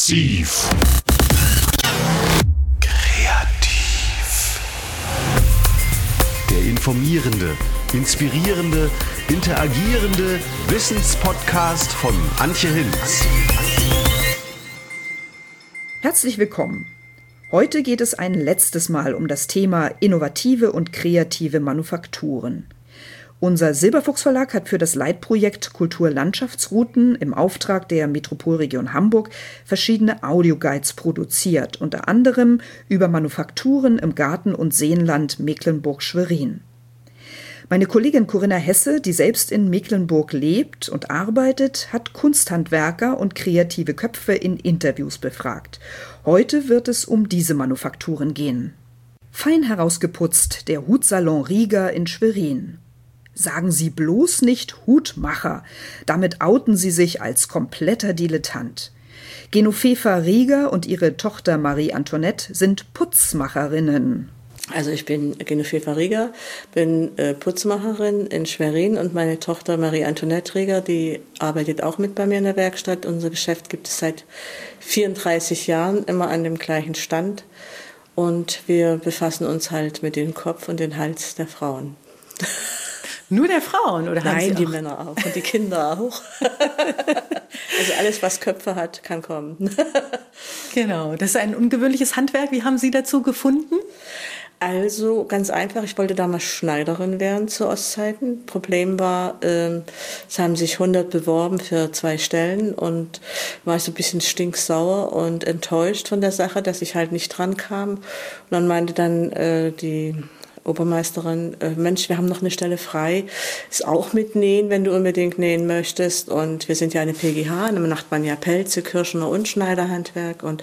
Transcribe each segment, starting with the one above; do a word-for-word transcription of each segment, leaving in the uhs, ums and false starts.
Exklusiv. Kreativ. Der informierende, inspirierende, interagierende Wissenspodcast von Antje Hinz. Herzlich willkommen. Heute geht es ein letztes Mal um das Thema innovative und kreative Manufakturen. Unser Silberfuchs Verlag hat für das Leitprojekt Kulturlandschaftsrouten im Auftrag der Metropolregion Hamburg verschiedene Audioguides produziert, unter anderem über Manufakturen im Garten- und Seenland Mecklenburg-Schwerin. Meine Kollegin Corinna Hesse, die selbst in Mecklenburg lebt und arbeitet, hat Kunsthandwerker und kreative Köpfe in Interviews befragt. Heute wird es um diese Manufakturen gehen. Fein herausgeputzt der Hutsalon Rieger in Schwerin. Sagen Sie bloß nicht Hutmacher, damit outen Sie sich als kompletter Dilettant. Genovefa Rieger und ihre Tochter Marie Antoinette sind Putzmacherinnen. Also ich bin Genovefa Rieger, bin äh, Putzmacherin in Schwerin und meine Tochter Marie Antoinette Rieger, die arbeitet auch mit bei mir in der Werkstatt. Unser Geschäft gibt es seit vierunddreißig Jahren, immer an dem gleichen Stand. Und wir befassen uns halt mit dem Kopf und dem Hals der Frauen. Nur der Frauen? Oder haben Nein, Sie die auch? Männer auch und die Kinder auch. Also alles, was Köpfe hat, kann kommen. Genau, das ist ein ungewöhnliches Handwerk. Wie haben Sie dazu gefunden? Also ganz einfach, ich wollte damals Schneiderin werden zu Ostzeiten. Problem war, äh, es haben sich hundert beworben für zwei Stellen und war ich so ein bisschen stinksauer und enttäuscht von der Sache, dass ich halt nicht dran kam. Und dann meinte dann äh, die Obermeisterin, äh, Mensch, wir haben noch eine Stelle frei, ist auch mit Nähen, wenn du unbedingt nähen möchtest. Und wir sind ja eine P G H, und dann macht man ja Pelze, Kirschner und Schneiderhandwerk. Und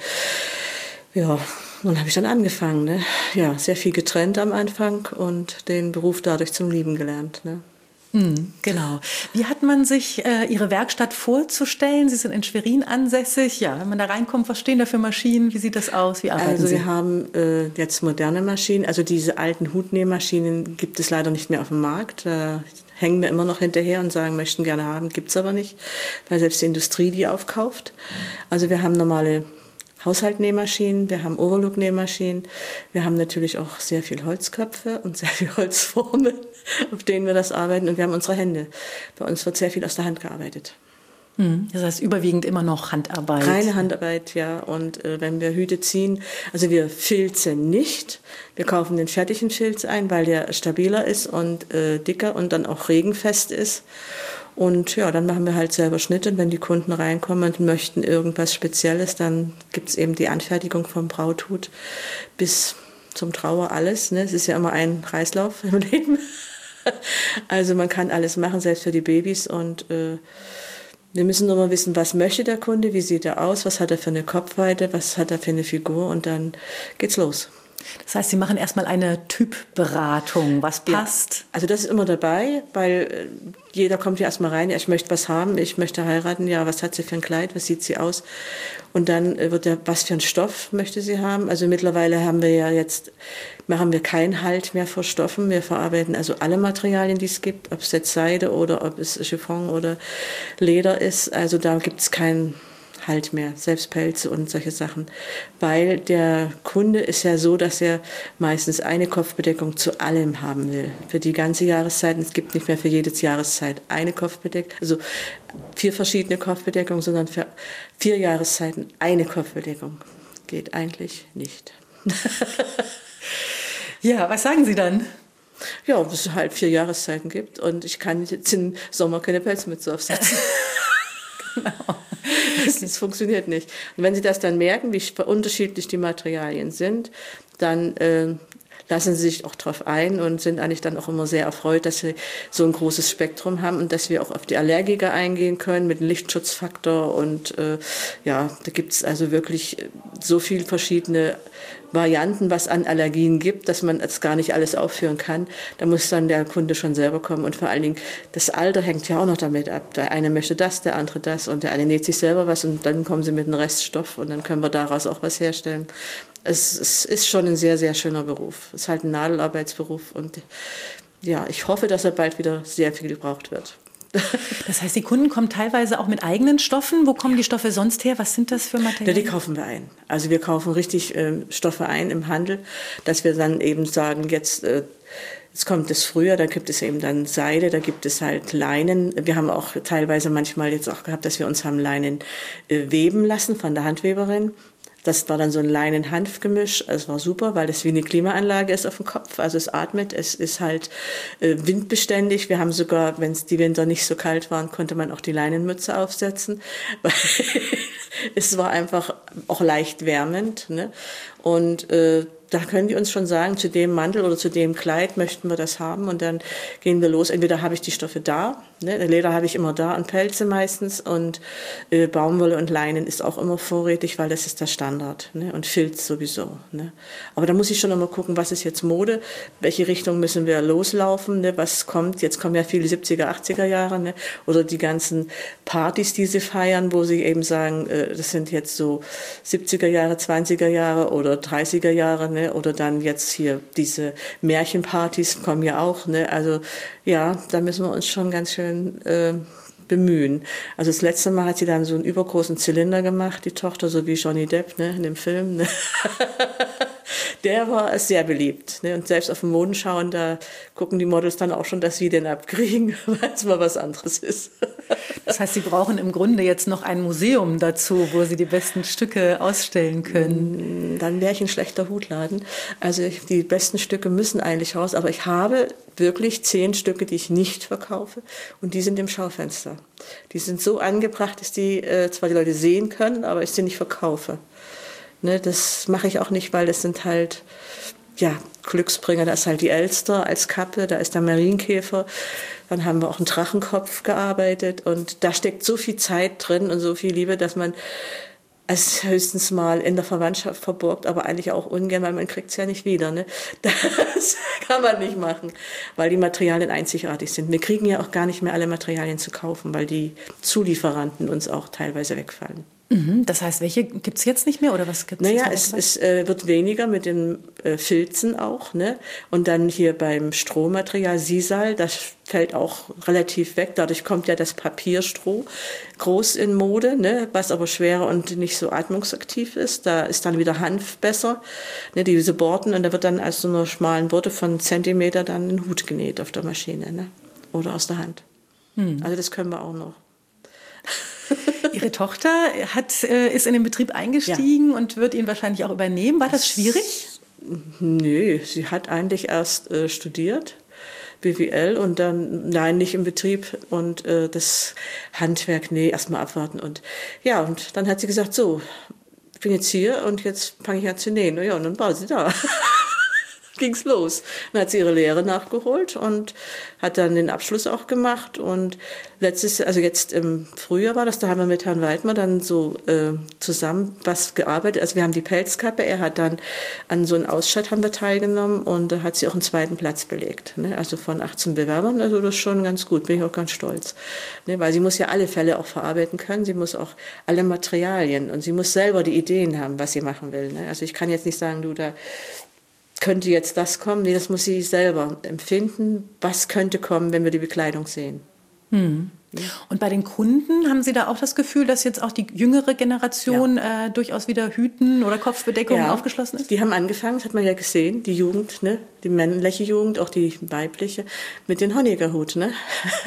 ja, dann habe ich dann angefangen. Ne? Ja, sehr viel getrennt am Anfang und den Beruf dadurch zum Lieben gelernt. Ne? Mm, genau. Wie hat man sich äh, Ihre Werkstatt vorzustellen? Sie sind in Schwerin ansässig. Ja, wenn man da reinkommt, was stehen da für Maschinen? Wie sieht das aus? Wie arbeiten also Sie? Wir haben äh, jetzt moderne Maschinen. Also diese alten Hutnähmaschinen gibt es leider nicht mehr auf dem Markt. Da hängen wir immer noch hinterher und sagen, möchten gerne haben, gibt es aber nicht, weil selbst die Industrie die aufkauft. Also wir haben normale Haushaltnähmaschinen, wir haben Overlock-Nähmaschinen, wir haben natürlich auch sehr viel Holzköpfe und sehr viel Holzformen, auf denen wir das arbeiten, und wir haben unsere Hände. Bei uns wird sehr viel aus der Hand gearbeitet. Das heißt überwiegend immer noch Handarbeit. Reine Handarbeit, ja. Und äh, wenn wir Hüte ziehen, also wir filzen nicht. Wir kaufen den fertigen Filz ein, weil der stabiler ist und äh, dicker und dann auch regenfest ist. Und ja, dann machen wir halt selber Schnitte. Und wenn die Kunden reinkommen und möchten irgendwas Spezielles, dann gibt es eben die Anfertigung vom Brauthut bis zum Trauer, alles. Ne? Es ist ja immer ein Kreislauf im Leben. Also man kann alles machen, selbst für die Babys. Und äh, wir müssen nur mal wissen, was möchte der Kunde, wie sieht er aus, was hat er für eine Kopfweite, was hat er für eine Figur, und dann geht's los. Das heißt, Sie machen erstmal eine Typberatung, was passt? Ja, also das ist immer dabei, weil jeder kommt ja erstmal rein, ja, ich möchte was haben, ich möchte heiraten, ja, was hat sie für ein Kleid, was sieht sie aus? Und dann wird ja, was für ein Stoff möchte sie haben? Also mittlerweile haben wir ja jetzt, machen wir keinen Halt mehr vor Stoffen, wir verarbeiten also alle Materialien, die es gibt, ob es jetzt Seide oder ob es Chiffon oder Leder ist, also da gibt es keinen Halt mehr, selbst Pelze und solche Sachen. Weil der Kunde ist ja so, dass er meistens eine Kopfbedeckung zu allem haben will. Für die ganze Jahreszeit. Es gibt nicht mehr für jede Jahreszeit eine Kopfbedeckung, also vier verschiedene Kopfbedeckungen, sondern für vier Jahreszeiten eine Kopfbedeckung. Geht eigentlich nicht. Ja, was sagen Sie dann? Ja, dass es halt vier Jahreszeiten gibt und ich kann jetzt im Sommer keine Pelzmütze aufsetzen. Genau. Das, das funktioniert nicht. Und wenn Sie das dann merken, wie unterschiedlich die Materialien sind, dann äh, lassen Sie sich auch drauf ein und sind eigentlich dann auch immer sehr erfreut, dass Sie so ein großes Spektrum haben und dass wir auch auf die Allergiker eingehen können mit dem Lichtschutzfaktor. Und äh, ja, da gibt es also wirklich so viele verschiedene Varianten, was an Allergien gibt, dass man es gar nicht alles aufführen kann. Da muss dann der Kunde schon selber kommen. Und vor allen Dingen, das Alter hängt ja auch noch damit ab. Der eine möchte das, der andere das und der eine näht sich selber was und dann kommen sie mit einem Reststoff und dann können wir daraus auch was herstellen. Es, es ist schon ein sehr, sehr schöner Beruf. Es ist halt ein Nadelarbeitsberuf und ja, ich hoffe, dass er bald wieder sehr viel gebraucht wird. Das heißt, die Kunden kommen teilweise auch mit eigenen Stoffen. Wo kommen die Stoffe sonst her? Was sind das für Materialien? Ja, die kaufen wir ein. Also wir kaufen richtig äh, Stoffe ein im Handel, dass wir dann eben sagen, jetzt, äh, jetzt kommt das Frühjahr, da gibt es eben dann Seide, da gibt es halt Leinen. Wir haben auch teilweise manchmal jetzt auch gehabt, dass wir uns haben Leinen äh, weben lassen von der Handweberin. Das war dann so ein Leinen-Hanf-Gemisch. Es war super, weil das wie eine Klimaanlage ist auf dem Kopf. Also es atmet, es ist halt äh, windbeständig. Wir haben sogar, wenn es die Winter nicht so kalt waren, konnte man auch die Leinenmütze aufsetzen. Es war einfach auch leicht wärmend. Ne? Und äh, da können die uns schon sagen, zu dem Mantel oder zu dem Kleid möchten wir das haben. Und dann gehen wir los. Entweder habe ich die Stoffe da, ne? Leder habe ich immer da und Pelze meistens. Und äh, Baumwolle und Leinen ist auch immer vorrätig, weil das ist der Standard. Ne? Und Filz sowieso. Ne? Aber da muss ich schon immer gucken, was ist jetzt Mode? Welche Richtung müssen wir loslaufen? Ne? Was kommt? Jetzt kommen ja viele siebziger, achtziger Jahre. Ne? Oder die ganzen Partys, die sie feiern, wo sie eben sagen, äh, das sind jetzt so siebziger Jahre, zwanziger Jahre oder dreißiger Jahre. Ne? Oder dann jetzt hier diese Märchenpartys kommen ja auch. Ne? Also ja, da müssen wir uns schon ganz schön äh, bemühen. Also das letzte Mal hat sie dann so einen übergroßen Zylinder gemacht, die Tochter, so wie Johnny Depp, ne, in dem Film. Ne? Der war sehr beliebt. Ne? Und selbst auf den Modenschauen, da gucken die Models dann auch schon, dass sie den abkriegen, weil es mal was anderes ist. Das heißt, Sie brauchen im Grunde jetzt noch ein Museum dazu, wo Sie die besten Stücke ausstellen können. Dann wäre ich ein schlechter Hutladen. Also die besten Stücke müssen eigentlich raus, aber ich habe wirklich zehn Stücke, die ich nicht verkaufe und die sind im Schaufenster. Die sind so angebracht, dass die äh, zwar die Leute sehen können, aber ich sie nicht verkaufe. Ne, das mache ich auch nicht, weil das sind halt ja, Glücksbringer. Da ist halt die Elster als Kappe, da ist der Marienkäfer. Dann haben wir auch einen Drachenkopf gearbeitet und da steckt so viel Zeit drin und so viel Liebe, dass man es höchstens mal in der Verwandtschaft verborgt, aber eigentlich auch ungern, weil man kriegt es ja nicht wieder. Ne? Das kann man nicht machen, weil die Materialien einzigartig sind. Wir kriegen ja auch gar nicht mehr alle Materialien zu kaufen, weil die Zulieferanten uns auch teilweise wegfallen. Das heißt, welche gibt es jetzt nicht mehr oder was gibt es? Naja, es, es äh, wird weniger mit den äh, Filzen auch, ne? Und dann hier beim Strohmaterial Sisal, das fällt auch relativ weg. Dadurch kommt ja das Papierstroh groß in Mode, ne? Was aber schwerer und nicht so atmungsaktiv ist. Da ist dann wieder Hanf besser, ne? Diese Borten, und da wird dann aus so einer schmalen Borte von einem Zentimeter dann ein Hut genäht auf der Maschine, ne? Oder aus der Hand. Hm. Also das können wir auch noch. Ihre Tochter hat, äh, ist in den Betrieb eingestiegen ja. und wird ihn wahrscheinlich auch übernehmen. War das schwierig? Nee, sie hat eigentlich erst äh, studiert, B W L, und dann, nein, nicht im Betrieb. Und äh, das Handwerk, nee, erstmal abwarten. Und ja, und dann hat sie gesagt, so, ich bin jetzt hier und jetzt fange ich an zu nähen. Ja, und dann war sie da. Ging's los. Dann hat sie ihre Lehre nachgeholt und hat dann den Abschluss auch gemacht. Und letztes, also jetzt im Frühjahr war das, da haben wir mit Herrn Weidmer dann so äh, zusammen was gearbeitet. Also wir haben die Pelzkappe, er hat dann an so einem Ausschnitt haben wir teilgenommen und da hat sie auch einen zweiten Platz belegt. Ne? Also von achtzehn Bewerbern, also das ist schon ganz gut, bin ich auch ganz stolz. Ne? Weil sie muss ja alle Fälle auch verarbeiten können, sie muss auch alle Materialien und sie muss selber die Ideen haben, was sie machen will. Ne? Also ich kann jetzt nicht sagen, du, da könnte jetzt das kommen? Nee, das muss sie selber empfinden. Was könnte kommen, wenn wir die Bekleidung sehen? Hm. Und bei den Kunden, haben Sie da auch das Gefühl, dass jetzt auch die jüngere Generation ja. äh, durchaus wieder Hüten oder Kopfbedeckungen ja. aufgeschlossen ist? Die haben angefangen, das hat man ja gesehen, die Jugend, ne? Die männliche Jugend, auch die weibliche, mit den Honecker-Hut, ne?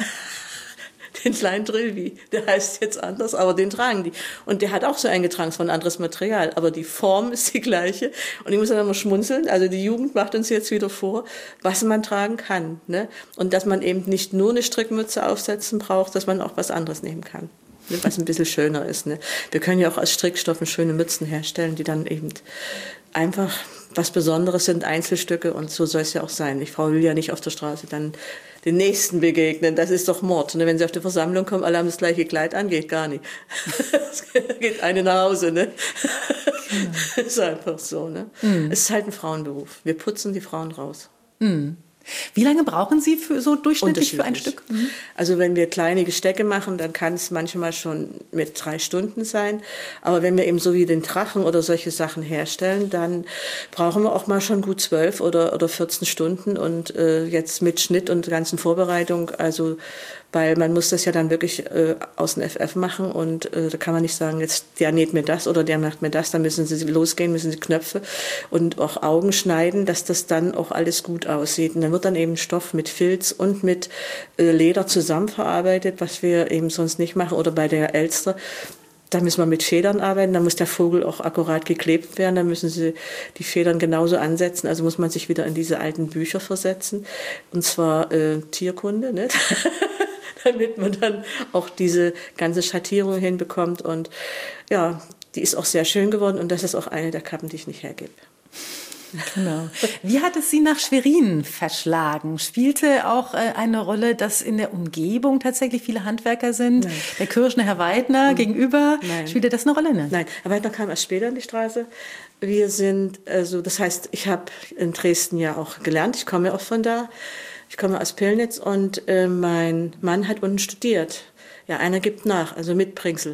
Den kleinen Drilby, der heißt jetzt anders, aber den tragen die. Und der hat auch so eingetragen, es war ein anderes Material, aber die Form ist die gleiche. Und ich muss dann immer schmunzeln, also die Jugend macht uns jetzt wieder vor, was man tragen kann. Ne? Und dass man eben nicht nur eine Strickmütze aufsetzen braucht, dass man auch was anderes nehmen kann, ne? Was ein bisschen schöner ist. Ne? Wir können ja auch aus Strickstoffen schöne Mützen herstellen, die dann eben einfach was Besonderes sind, Einzelstücke, und so soll es ja auch sein. Die Frau will ja nicht auf der Straße dann den Nächsten begegnen, das ist doch Mord. Und wenn sie auf die Versammlung kommen, alle haben das gleiche Kleid an, geht gar nicht. Geht eine nach Hause, ne? Ja. Ist einfach so, ne? Mhm. Es ist halt ein Frauenberuf. Wir putzen die Frauen raus. Mhm. Wie lange brauchen Sie für so durchschnittlich für ein Stück? Mhm. Also wenn wir kleine Gestecke machen, dann kann es manchmal schon mit drei Stunden sein. Aber wenn wir eben so wie den Drachen oder solche Sachen herstellen, dann brauchen wir auch mal schon gut zwölf oder, oder vierzehn Stunden. Und äh, jetzt mit Schnitt und ganzen Vorbereitung, also weil man muss das ja dann wirklich äh, aus dem F F machen und äh, da kann man nicht sagen, jetzt der näht mir das oder der macht mir das, dann müssen sie losgehen, müssen sie Knöpfe und auch Augen schneiden, dass das dann auch alles gut aussieht. Und dann wird dann eben Stoff mit Filz und mit äh, Leder zusammenverarbeitet, was wir eben sonst nicht machen. Oder bei der Elster, da müssen wir mit Federn arbeiten, da muss der Vogel auch akkurat geklebt werden, da müssen sie die Federn genauso ansetzen, also muss man sich wieder in diese alten Bücher versetzen, und zwar äh, Tierkunde, nicht? Damit man dann auch diese ganze Schattierung hinbekommt. Und ja, die ist auch sehr schön geworden und das ist auch eine der Kappen, die ich nicht hergebe. Genau. Wie hat es Sie nach Schwerin verschlagen? Spielte auch äh, eine Rolle, dass in der Umgebung tatsächlich viele Handwerker sind? Nein. Der Kirschner Herr Weidner mhm. gegenüber, Nein. spielte das eine Rolle? Ne? Nein, Herr Weidner kam erst später in die Straße. Wir sind, also das heißt, ich habe in Dresden ja auch gelernt, ich komme auch von da. Ich komme aus Pillnitz und äh, mein Mann hat unten studiert. Ja, einer gibt nach, also Mitbringsel.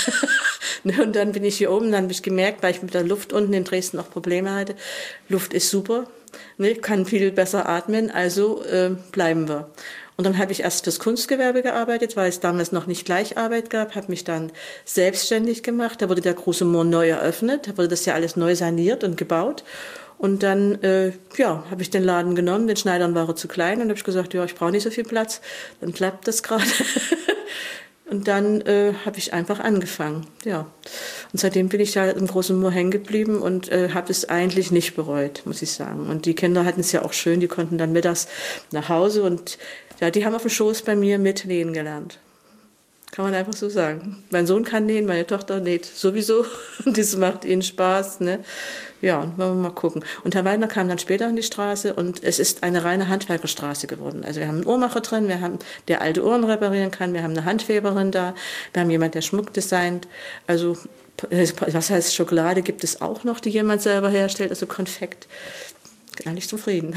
Und dann bin ich hier oben, dann habe ich gemerkt, weil ich mit der Luft unten in Dresden auch Probleme hatte. Luft ist super, ne, kann viel besser atmen, also äh, bleiben wir. Und dann habe ich erst fürs Kunstgewerbe gearbeitet, weil es damals noch nicht Gleicharbeit gab, habe mich dann selbstständig gemacht. Da wurde der große Moor neu eröffnet, da wurde das ja alles neu saniert und gebaut. Und dann äh, ja, habe ich den Laden genommen, den Schneidern war er zu klein und habe ich gesagt, ja, ich brauche nicht so viel Platz, dann klappt das gerade. Und dann äh, habe ich einfach angefangen, ja. Und seitdem bin ich da im großen Moor hängen geblieben und äh, habe es eigentlich nicht bereut, muss ich sagen. Und die Kinder hatten es ja auch schön, die konnten dann mittags nach Hause und ja, die haben auf dem Schoß bei mir mit nähen gelernt. Kann man einfach so sagen. Mein Sohn kann nähen, meine Tochter näht sowieso. Und das macht ihnen Spaß, ne? Ja, und wollen wir mal gucken. Und Herr Weidner kam dann später in die Straße und es ist eine reine Handwerkerstraße geworden. Also wir haben einen Uhrmacher drin, wir haben, der alte Uhren reparieren kann, wir haben eine Handweberin da, wir haben jemand, der Schmuck designt. Also, was heißt Schokolade gibt es auch noch, die jemand selber herstellt, also Konfekt. Eigentlich zufrieden.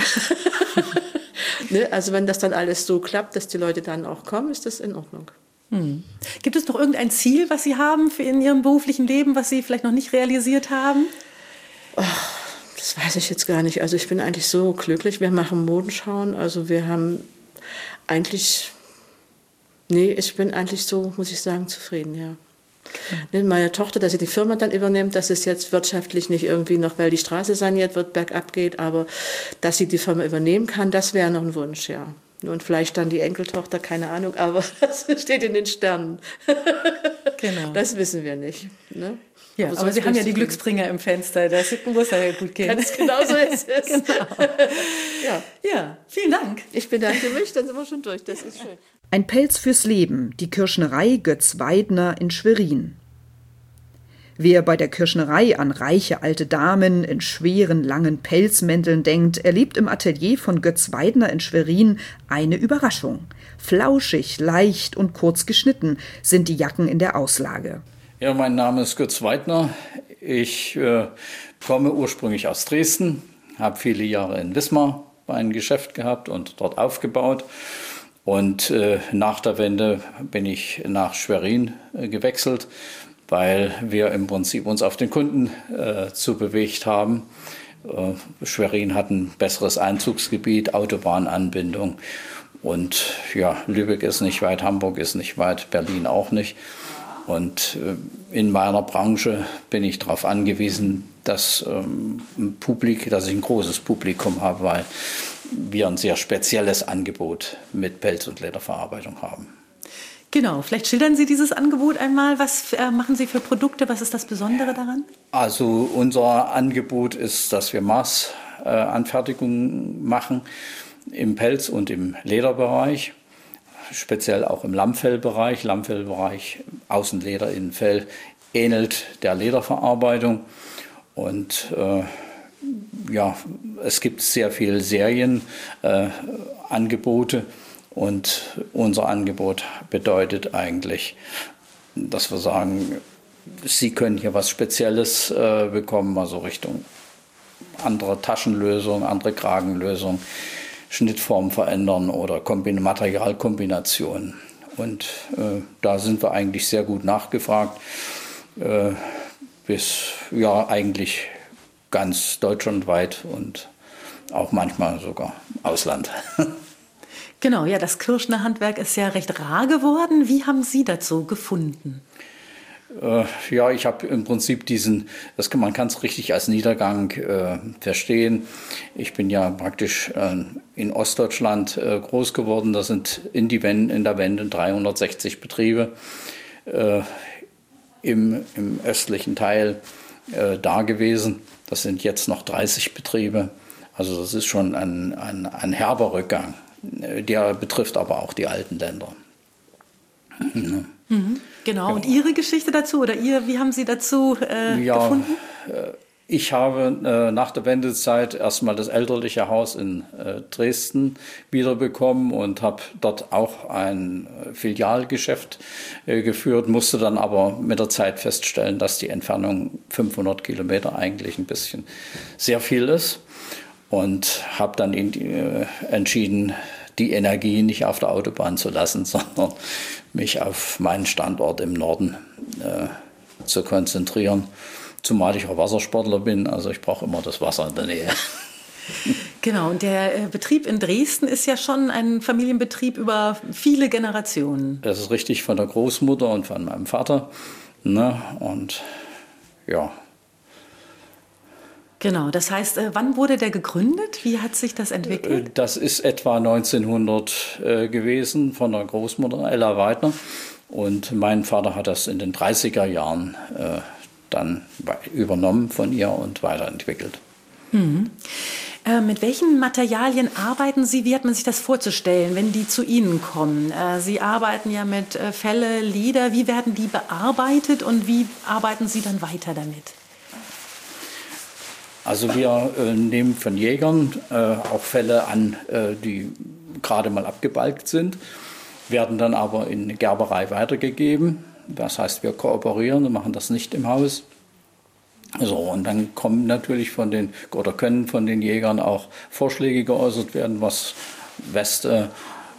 Ne? Also wenn das dann alles so klappt, dass die Leute dann auch kommen, ist das in Ordnung. Hm. Gibt es noch irgendein Ziel, was Sie haben für in Ihrem beruflichen Leben, was Sie vielleicht noch nicht realisiert haben? Oh, das weiß ich jetzt gar nicht. Also ich bin eigentlich so glücklich. Wir machen Modenschauen. Also wir haben eigentlich, nee, ich bin eigentlich so, muss ich sagen, zufrieden, ja. Okay. Meine Tochter, dass sie die Firma dann übernimmt, dass es jetzt wirtschaftlich nicht irgendwie noch, weil die Straße saniert wird, bergab geht, aber dass sie die Firma übernehmen kann, das wäre noch ein Wunsch, ja. Und vielleicht dann die Enkeltochter, keine Ahnung, aber das steht in den Sternen. Genau. Das wissen wir nicht. Ne? Ja, aber, aber Sie haben ja die Glücksbringer im Fenster, das muss ja gut gehen. Ganz genau so ist es. Genau. Ja. Ja, vielen Dank. Ich bedanke mich, dann sind wir schon durch, das ist schön. Ein Pelz fürs Leben, die Kirschnerei Götz Weidner in Schwerin. Wer bei der Kirschnerei an reiche alte Damen in schweren, langen Pelzmänteln denkt, erlebt im Atelier von Götz Weidner in Schwerin eine Überraschung. Flauschig, leicht und kurz geschnitten sind die Jacken in der Auslage. Ja, mein Name ist Götz Weidner. Ich äh, komme ursprünglich aus Dresden, habe viele Jahre in Wismar ein Geschäft gehabt und dort aufgebaut. Und äh, nach der Wende bin ich nach Schwerin äh, gewechselt, weil wir im Prinzip uns auf den Kunden äh, zu bewegt haben. Äh, Schwerin hat ein besseres Einzugsgebiet, Autobahnanbindung und ja, Lübeck ist nicht weit, Hamburg ist nicht weit, Berlin auch nicht. Und äh, in meiner Branche bin ich darauf angewiesen, dass, ähm, ein Publik, dass ich ein großes Publikum habe, weil wir ein sehr spezielles Angebot mit Pelz- und Lederverarbeitung haben. Genau, vielleicht schildern Sie dieses Angebot einmal. Was äh, machen Sie für Produkte? Was ist das Besondere daran? Also unser Angebot ist, dass wir Maßanfertigungen äh, machen im Pelz- und im Lederbereich, speziell auch im Lammfellbereich. Lammfellbereich, Außenleder, Innenfell, ähnelt der Lederverarbeitung. Und äh, ja, es gibt sehr viele Serienangebote. Äh, Und unser Angebot bedeutet eigentlich, dass wir sagen, Sie können hier was Spezielles äh, bekommen, also Richtung andere Taschenlösung, andere Kragenlösung. Schnittform verändern oder Kombin- Materialkombinationen. Und äh, da sind wir eigentlich sehr gut nachgefragt, äh, bis ja eigentlich ganz deutschlandweit und auch manchmal sogar Ausland. Genau, ja, das Kirschner Handwerk ist ja recht rar geworden. Wie haben Sie dazu gefunden? Äh, ja, ich habe im Prinzip diesen, das kann, man kann es richtig als Niedergang äh, verstehen. Ich bin ja praktisch äh, in Ostdeutschland äh, groß geworden. Da sind in, die Wende, in der Wende dreihundertsechzig Betriebe äh, im, im östlichen Teil äh, da gewesen. Das sind jetzt noch dreißig Betriebe. Also das ist schon ein, ein, ein herber Rückgang. Der betrifft aber auch die alten Länder. Ja. Mhm, genau. Und Ihre Geschichte dazu oder ihr, wie haben Sie dazu äh, ja, gefunden? Äh, ich habe äh, nach der Wendezeit erstmal das elterliche Haus in äh, Dresden wiederbekommen und habe dort auch ein Filialgeschäft äh, geführt, musste dann aber mit der Zeit feststellen, dass die Entfernung fünfhundert Kilometer eigentlich ein bisschen sehr viel ist. Und habe dann in die, äh, entschieden, die Energie nicht auf der Autobahn zu lassen, sondern mich auf meinen Standort im Norden äh, zu konzentrieren. Zumal ich auch Wassersportler bin, also ich brauche immer das Wasser in der Nähe. Genau, und der äh, Betrieb in Dresden ist ja schon ein Familienbetrieb über viele Generationen. Das ist richtig, von der Großmutter und von meinem Vater. Ne? Und ja. Genau, das heißt, äh, wann wurde der gegründet? Wie hat sich das entwickelt? Das ist etwa neunzehnhundert äh, gewesen von der Großmutter Ella Weidner. Und mein Vater hat das in den dreißiger Jahren äh, dann übernommen von ihr und weiterentwickelt. Mhm. Äh, mit welchen Materialien arbeiten Sie? Wie hat man sich das vorzustellen, wenn die zu Ihnen kommen? Äh, Sie arbeiten ja mit äh, Felle, Leder. Wie werden die bearbeitet und wie arbeiten Sie dann weiter damit? Also wir äh, nehmen von Jägern äh, auch Felle an, äh, die gerade mal abgebalgt sind, werden dann aber in eine Gerberei weitergegeben. Das heißt, wir kooperieren und machen das nicht im Haus. So, und dann kommen natürlich von den, oder können von den Jägern auch Vorschläge geäußert werden, was Weste,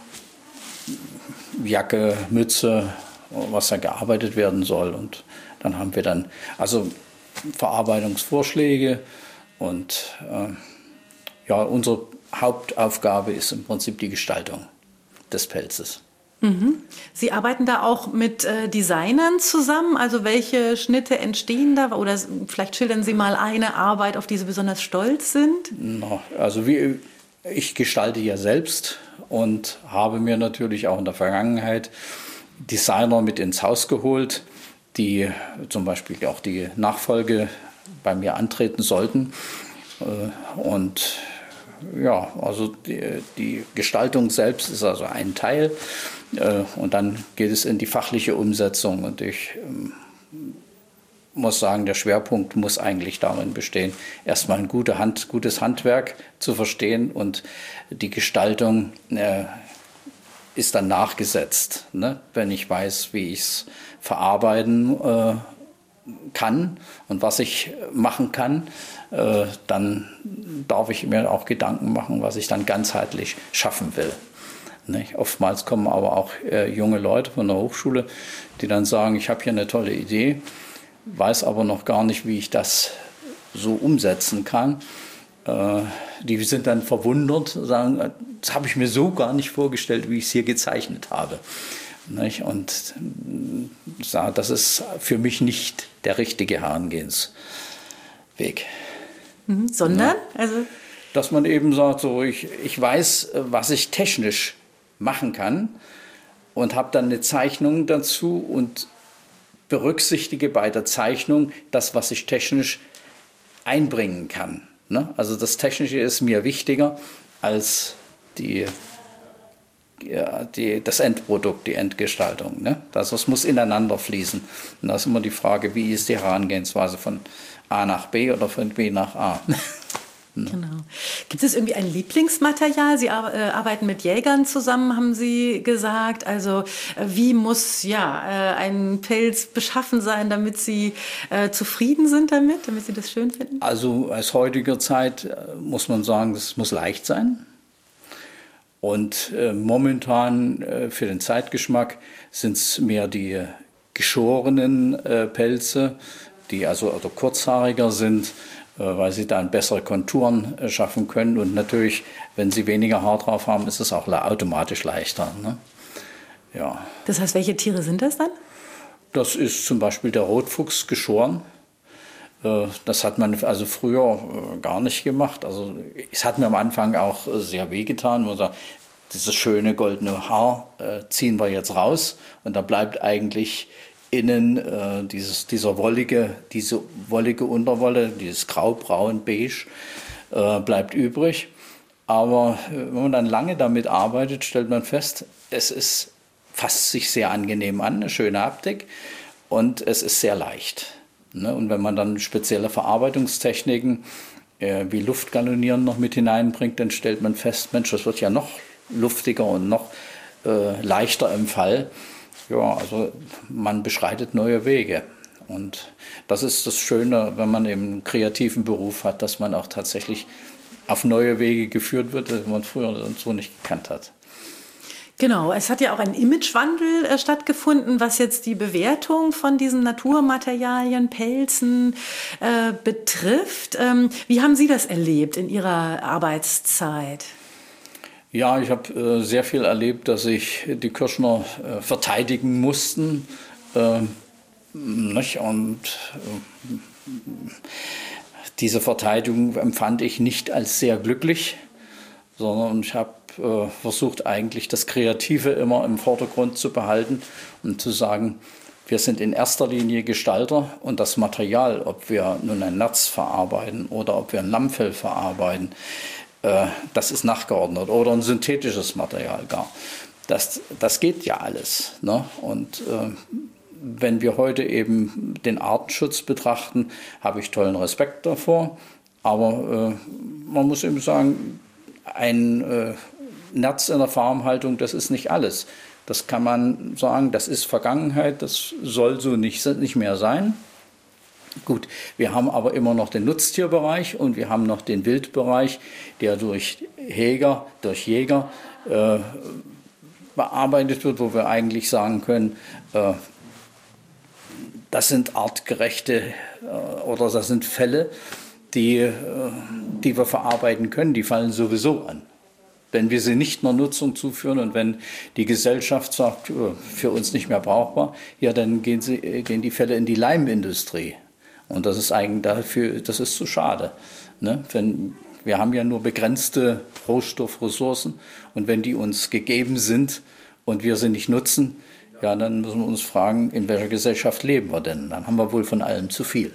Jacke, Mütze, was da gearbeitet werden soll. Und dann haben wir dann also Verarbeitungsvorschläge. Und äh, ja, unsere Hauptaufgabe ist im Prinzip die Gestaltung des Pelzes. Mhm. Sie arbeiten da auch mit äh, Designern zusammen? Also welche Schnitte entstehen da? Oder vielleicht schildern Sie mal eine Arbeit, auf die Sie besonders stolz sind? No, also wie, ich gestalte ja selbst und habe mir natürlich auch in der Vergangenheit Designer mit ins Haus geholt, die zum Beispiel auch die Nachfolge bei mir antreten sollten. Und ja, also die, die Gestaltung selbst ist also ein Teil. Und dann geht es in die fachliche Umsetzung. Und ich muss sagen, der Schwerpunkt muss eigentlich darin bestehen, erstmal ein gute Hand, gutes Handwerk zu verstehen. Und die Gestaltung äh, ist dann nachgesetzt, ne? Wenn ich weiß, wie ich es verarbeiten äh, kann und was ich machen kann, äh, dann darf ich mir auch Gedanken machen, was ich dann ganzheitlich schaffen will. Nicht? Oftmals kommen aber auch äh, junge Leute von der Hochschule, die dann sagen, ich habe hier eine tolle Idee, weiß aber noch gar nicht, wie ich das so umsetzen kann. Äh, die sind dann verwundert, sagen, das habe ich mir so gar nicht vorgestellt, wie ich es hier gezeichnet habe. Nicht? Und äh, das ist für mich nicht der richtige Herangehensweg. Mhm, sondern? Ja. Also dass man eben sagt, so ich, ich weiß, was ich technisch machen kann und habe dann eine Zeichnung dazu und berücksichtige bei der Zeichnung das, was ich technisch einbringen kann. Ne? Also das Technische ist mir wichtiger als die, ja, die, das Endprodukt, die Endgestaltung. Ne? Also es muss ineinander fließen. Und da ist immer die Frage, wie ist die Herangehensweise von A nach B oder von B nach A. Genau. Gibt es irgendwie ein Lieblingsmaterial? Sie arbeiten mit Jägern zusammen, haben Sie gesagt. Also wie muss ja ein Pelz beschaffen sein, damit Sie äh, zufrieden sind damit, damit Sie das schön finden? Also aus heutiger Zeit muss man sagen, das muss leicht sein. Und äh, momentan äh, für den Zeitgeschmack sind es mehr die geschorenen äh, Pelze, die also, also kurzhaariger sind, äh, weil sie dann bessere Konturen äh, schaffen können. Und natürlich, wenn sie weniger Haar drauf haben, ist es auch le- automatisch leichter. Ne? Ja. Das heißt, welche Tiere sind das dann? Das ist zum Beispiel der Rotfuchs geschoren. Das hat man also früher gar nicht gemacht. Also es hat mir am Anfang auch sehr wehgetan. Man sagt, dieses schöne goldene Haar äh, ziehen wir jetzt raus und da bleibt eigentlich innen äh, dieses, dieser wollige, diese wollige Unterwolle, dieses grau-braun, beige, äh, bleibt übrig. Aber äh, wenn man dann lange damit arbeitet, stellt man fest, es ist fasst sich sehr angenehm an, eine schöne Haptik und es ist sehr leicht. Und wenn man dann spezielle Verarbeitungstechniken äh, wie Luftgalonieren noch mit hineinbringt, dann stellt man fest, Mensch, das wird ja noch luftiger und noch äh, leichter im Fall. Ja, also man beschreitet neue Wege. Und das ist das Schöne, wenn man eben einen kreativen Beruf hat, dass man auch tatsächlich auf neue Wege geführt wird, die man früher so nicht gekannt hat. Genau, es hat ja auch ein Imagewandel äh, stattgefunden, was jetzt die Bewertung von diesen Naturmaterialien, Pelzen äh, betrifft. Ähm, wie haben Sie das erlebt in Ihrer Arbeitszeit? Ja, ich habe äh, sehr viel erlebt, dass sich die Kürschner äh, verteidigen mussten. Äh, nicht? Und äh, diese Verteidigung empfand ich nicht als sehr glücklich, sondern ich habe äh, versucht, eigentlich das Kreative immer im Vordergrund zu behalten und zu sagen, wir sind in erster Linie Gestalter und das Material, ob wir nun ein Nerz verarbeiten oder ob wir ein Lammfell verarbeiten, äh, das ist nachgeordnet oder ein synthetisches Material gar. Das, das geht ja alles. Ne? Und äh, wenn wir heute eben den Artenschutz betrachten, habe ich tollen Respekt davor, aber äh, man muss eben sagen, ein äh, Nerz in der Farmhaltung, das ist nicht alles. Das kann man sagen, das ist Vergangenheit, das soll so nicht, nicht mehr sein. Gut, wir haben aber immer noch den Nutztierbereich und wir haben noch den Wildbereich, der durch Jäger, durch Jäger äh, bearbeitet wird, wo wir eigentlich sagen können, äh, das sind artgerechte äh, oder das sind Fälle, die, äh, die wir verarbeiten können, die fallen sowieso an. Wenn wir sie nicht mehr Nutzung zuführen und wenn die Gesellschaft sagt, für uns nicht mehr brauchbar, ja, dann gehen, sie, gehen die Fälle in die Leimindustrie. Und das ist eigentlich dafür, das ist zu schade. Ne? Wenn, wir haben ja nur begrenzte Rohstoffressourcen und wenn die uns gegeben sind und wir sie nicht nutzen, ja, dann müssen wir uns fragen, in welcher Gesellschaft leben wir denn? Dann haben wir wohl von allem zu viel.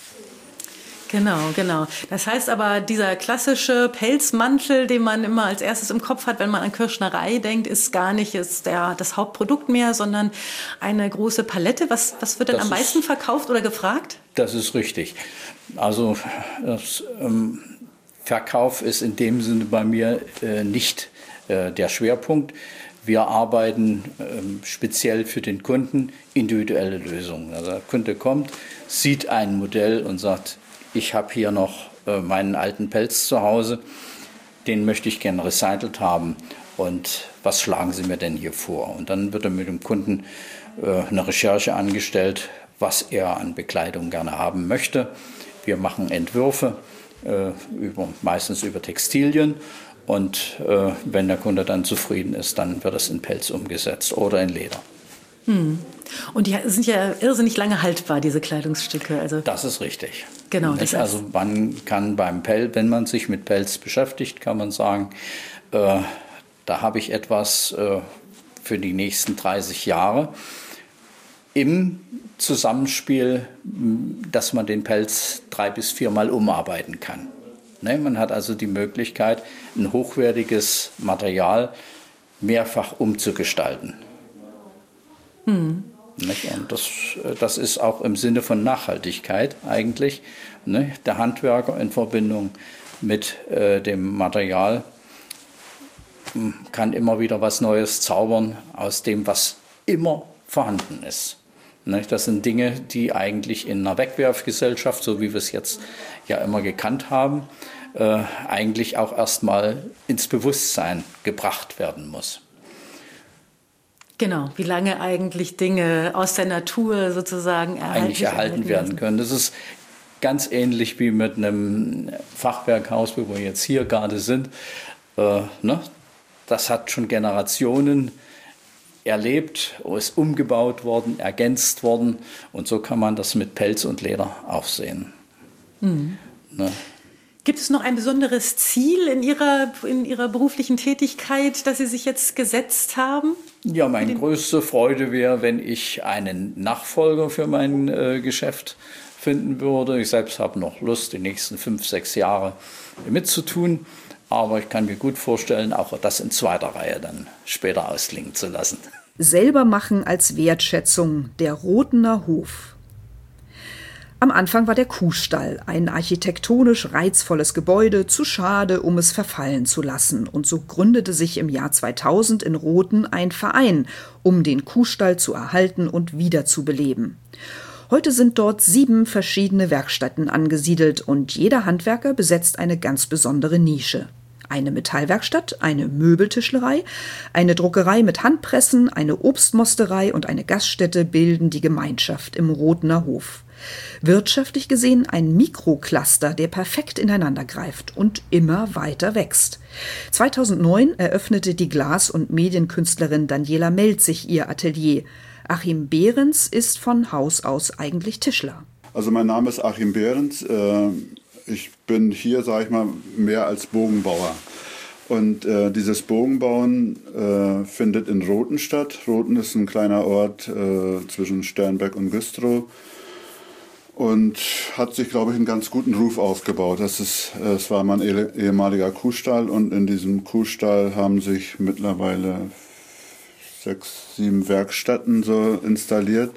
Genau, genau. Das heißt aber, dieser klassische Pelzmantel, den man immer als erstes im Kopf hat, wenn man an Kürschnerei denkt, ist gar nicht ist der, das Hauptprodukt mehr, sondern eine große Palette. Was, was wird denn das am meisten ist, verkauft oder gefragt? Das ist richtig. Also das, ähm, Verkauf ist in dem Sinne bei mir äh, nicht äh, der Schwerpunkt. Wir arbeiten ähm, speziell für den Kunden individuelle Lösungen. Also der Kunde kommt, sieht ein Modell und sagt, ich habe hier noch äh, meinen alten Pelz zu Hause, den möchte ich gerne recycelt haben und was schlagen Sie mir denn hier vor? Und dann wird er mit dem Kunden äh, eine Recherche angestellt, was er an Bekleidung gerne haben möchte. Wir machen Entwürfe, äh, über, meistens über Textilien und äh, wenn der Kunde dann zufrieden ist, dann wird es in Pelz umgesetzt oder in Leder. Hm. Und die sind ja irrsinnig lange haltbar, diese Kleidungsstücke. Also das ist richtig. Genau. Das heißt, also man kann beim Pelz, wenn man sich mit Pelz beschäftigt, kann man sagen, äh, da habe ich etwas äh, für die nächsten dreißig Jahre im Zusammenspiel, dass man den Pelz drei bis viermal umarbeiten kann. Ne? Man hat also die Möglichkeit, ein hochwertiges Material mehrfach umzugestalten. Hm. Und das, das ist auch im Sinne von Nachhaltigkeit eigentlich. Der Handwerker in Verbindung mit äh, dem Material kann immer wieder was Neues zaubern aus dem, was immer vorhanden ist. Das sind Dinge, die eigentlich in einer Wegwerfgesellschaft, so wie wir es jetzt ja immer gekannt haben, äh, eigentlich auch erstmal ins Bewusstsein gebracht werden muss. Genau, wie lange eigentlich Dinge aus der Natur sozusagen erhalten, eigentlich erhalten werden können. Das ist ganz ähnlich wie mit einem Fachwerkhaus, wo wir jetzt hier gerade sind. Äh, ne? Das hat schon Generationen erlebt, ist umgebaut worden, ergänzt worden. Und so kann man das mit Pelz und Leder auch sehen. Mhm. Ne? Gibt es noch ein besonderes Ziel in Ihrer, in Ihrer beruflichen Tätigkeit, das Sie sich jetzt gesetzt haben? Ja, meine größte Freude wäre, wenn ich einen Nachfolger für mein äh, Geschäft finden würde. Ich selbst habe noch Lust, die nächsten fünf, sechs Jahre mitzutun. Aber ich kann mir gut vorstellen, auch das in zweiter Reihe dann später ausklingen zu lassen. Selber machen als Wertschätzung, der Rothener Hof. Am Anfang war der Kuhstall ein architektonisch reizvolles Gebäude, zu schade, um es verfallen zu lassen. Und so gründete sich im Jahr zweitausend in Rothen ein Verein, um den Kuhstall zu erhalten und wiederzubeleben. Heute sind dort sieben verschiedene Werkstätten angesiedelt und jeder Handwerker besetzt eine ganz besondere Nische. Eine Metallwerkstatt, eine Möbeltischlerei, eine Druckerei mit Handpressen, eine Obstmosterei und eine Gaststätte bilden die Gemeinschaft im Rothener Hof. Wirtschaftlich gesehen ein Mikrocluster, der perfekt ineinander greift und immer weiter wächst. zweitausendneun eröffnete die Glas- und Medienkünstlerin Daniela Melzig ihr Atelier. Achim Behrens ist von Haus aus eigentlich Tischler. Also mein Name ist Achim Behrens. Ich bin hier, sage ich mal, mehr als Bogenbauer. Und äh, dieses Bogenbauen äh, findet in Rothen statt. Rothen ist ein kleiner Ort äh, zwischen Sternberg und Güstrow. Und hat sich, glaube ich, einen ganz guten Ruf aufgebaut. Das ist, es war mein ehemaliger Kuhstall und in diesem Kuhstall haben sich mittlerweile sechs, sieben Werkstätten so installiert.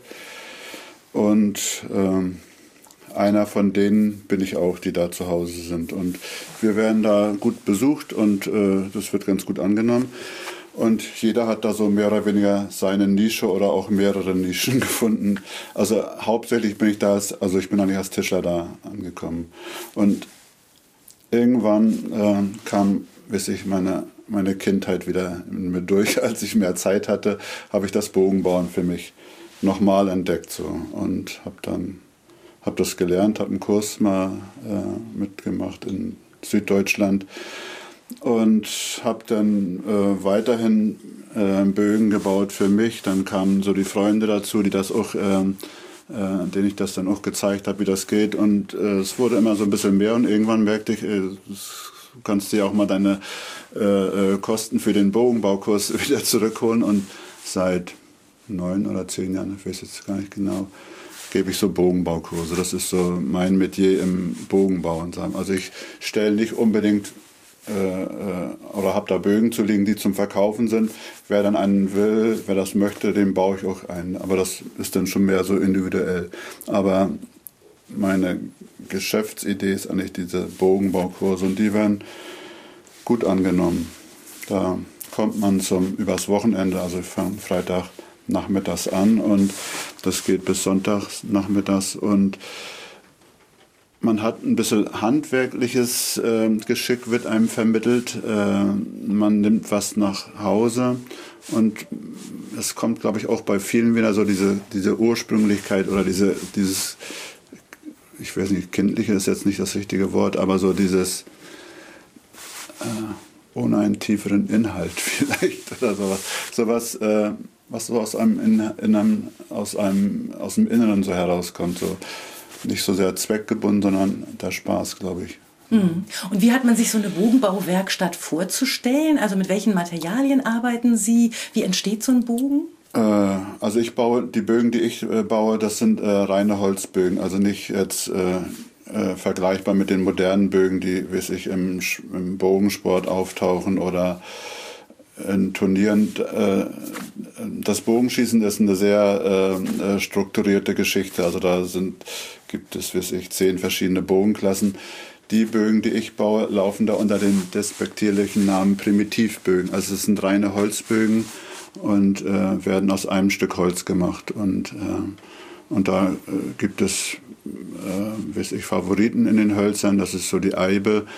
Und ähm, einer von denen bin ich auch, die da zu Hause sind. Und wir werden da gut besucht und äh, das wird ganz gut angenommen. Und jeder hat da so mehr oder weniger seine Nische oder auch mehrere Nischen gefunden. Also hauptsächlich bin ich da, als, also ich bin eigentlich als Tischler da angekommen. Und irgendwann äh, kam, weiß ich, meine, meine Kindheit wieder in mir durch. Als ich mehr Zeit hatte, habe ich das Bogenbauen für mich nochmal entdeckt. So. Und habe dann hab das gelernt, habe einen Kurs mal äh, mitgemacht in Süddeutschland. Und habe dann äh, weiterhin äh, Bögen gebaut für mich. Dann kamen so die Freunde dazu, die das auch, äh, äh, denen ich das dann auch gezeigt habe, wie das geht. Und äh, es wurde immer so ein bisschen mehr. Und irgendwann merkte ich, äh, du kannst dir auch mal deine äh, Kosten für den Bogenbaukurs wieder zurückholen. Und seit neun oder zehn Jahren, ich weiß jetzt gar nicht genau, gebe ich so Bogenbaukurse. Das ist so mein Metier im Bogenbau. Also ich stelle nicht unbedingt Äh, oder habe da Bögen zu liegen, die zum Verkaufen sind. Wer dann einen will, wer das möchte, den baue ich auch ein. Aber das ist dann schon mehr so individuell. Aber meine Geschäftsidee ist eigentlich diese Bogenbaukurse und die werden gut angenommen. Da kommt man zum übers Wochenende, also ich fange Freitag nachmittags an und das geht bis Sonntag nachmittags und man hat ein bisschen handwerkliches äh, Geschick, wird einem vermittelt. Äh, man nimmt was nach Hause und es kommt, glaube ich, auch bei vielen wieder so diese, diese Ursprünglichkeit oder diese, dieses, ich weiß nicht, kindliche ist jetzt nicht das richtige Wort, aber so dieses äh, ohne einen tieferen Inhalt vielleicht oder sowas. Sowas, äh, was so aus einem, in, in einem, aus einem, aus dem Inneren so herauskommt, so. Nicht so sehr zweckgebunden, sondern der Spaß, glaube ich. Und wie hat man sich so eine Bogenbauwerkstatt vorzustellen? Also mit welchen Materialien arbeiten Sie? Wie entsteht so ein Bogen? Äh, also ich baue, die Bögen, die ich äh, baue, das sind äh, reine Holzbögen. Also nicht jetzt äh, äh, vergleichbar mit den modernen Bögen, die, weiß ich, im, im Bogensport auftauchen oder in Turnieren. Das Bogenschießen ist eine sehr äh, strukturierte Geschichte. Also da sind, gibt es, weiß ich, zehn verschiedene Bogenklassen. Die Bögen, die ich baue, laufen da unter dem despektierlichen Namen Primitivbögen. Also es sind reine Holzbögen und äh, werden aus einem Stück Holz gemacht. Und, äh, und da äh, gibt es, äh, weiß ich, Favoriten in den Hölzern. Das ist so die Eibe.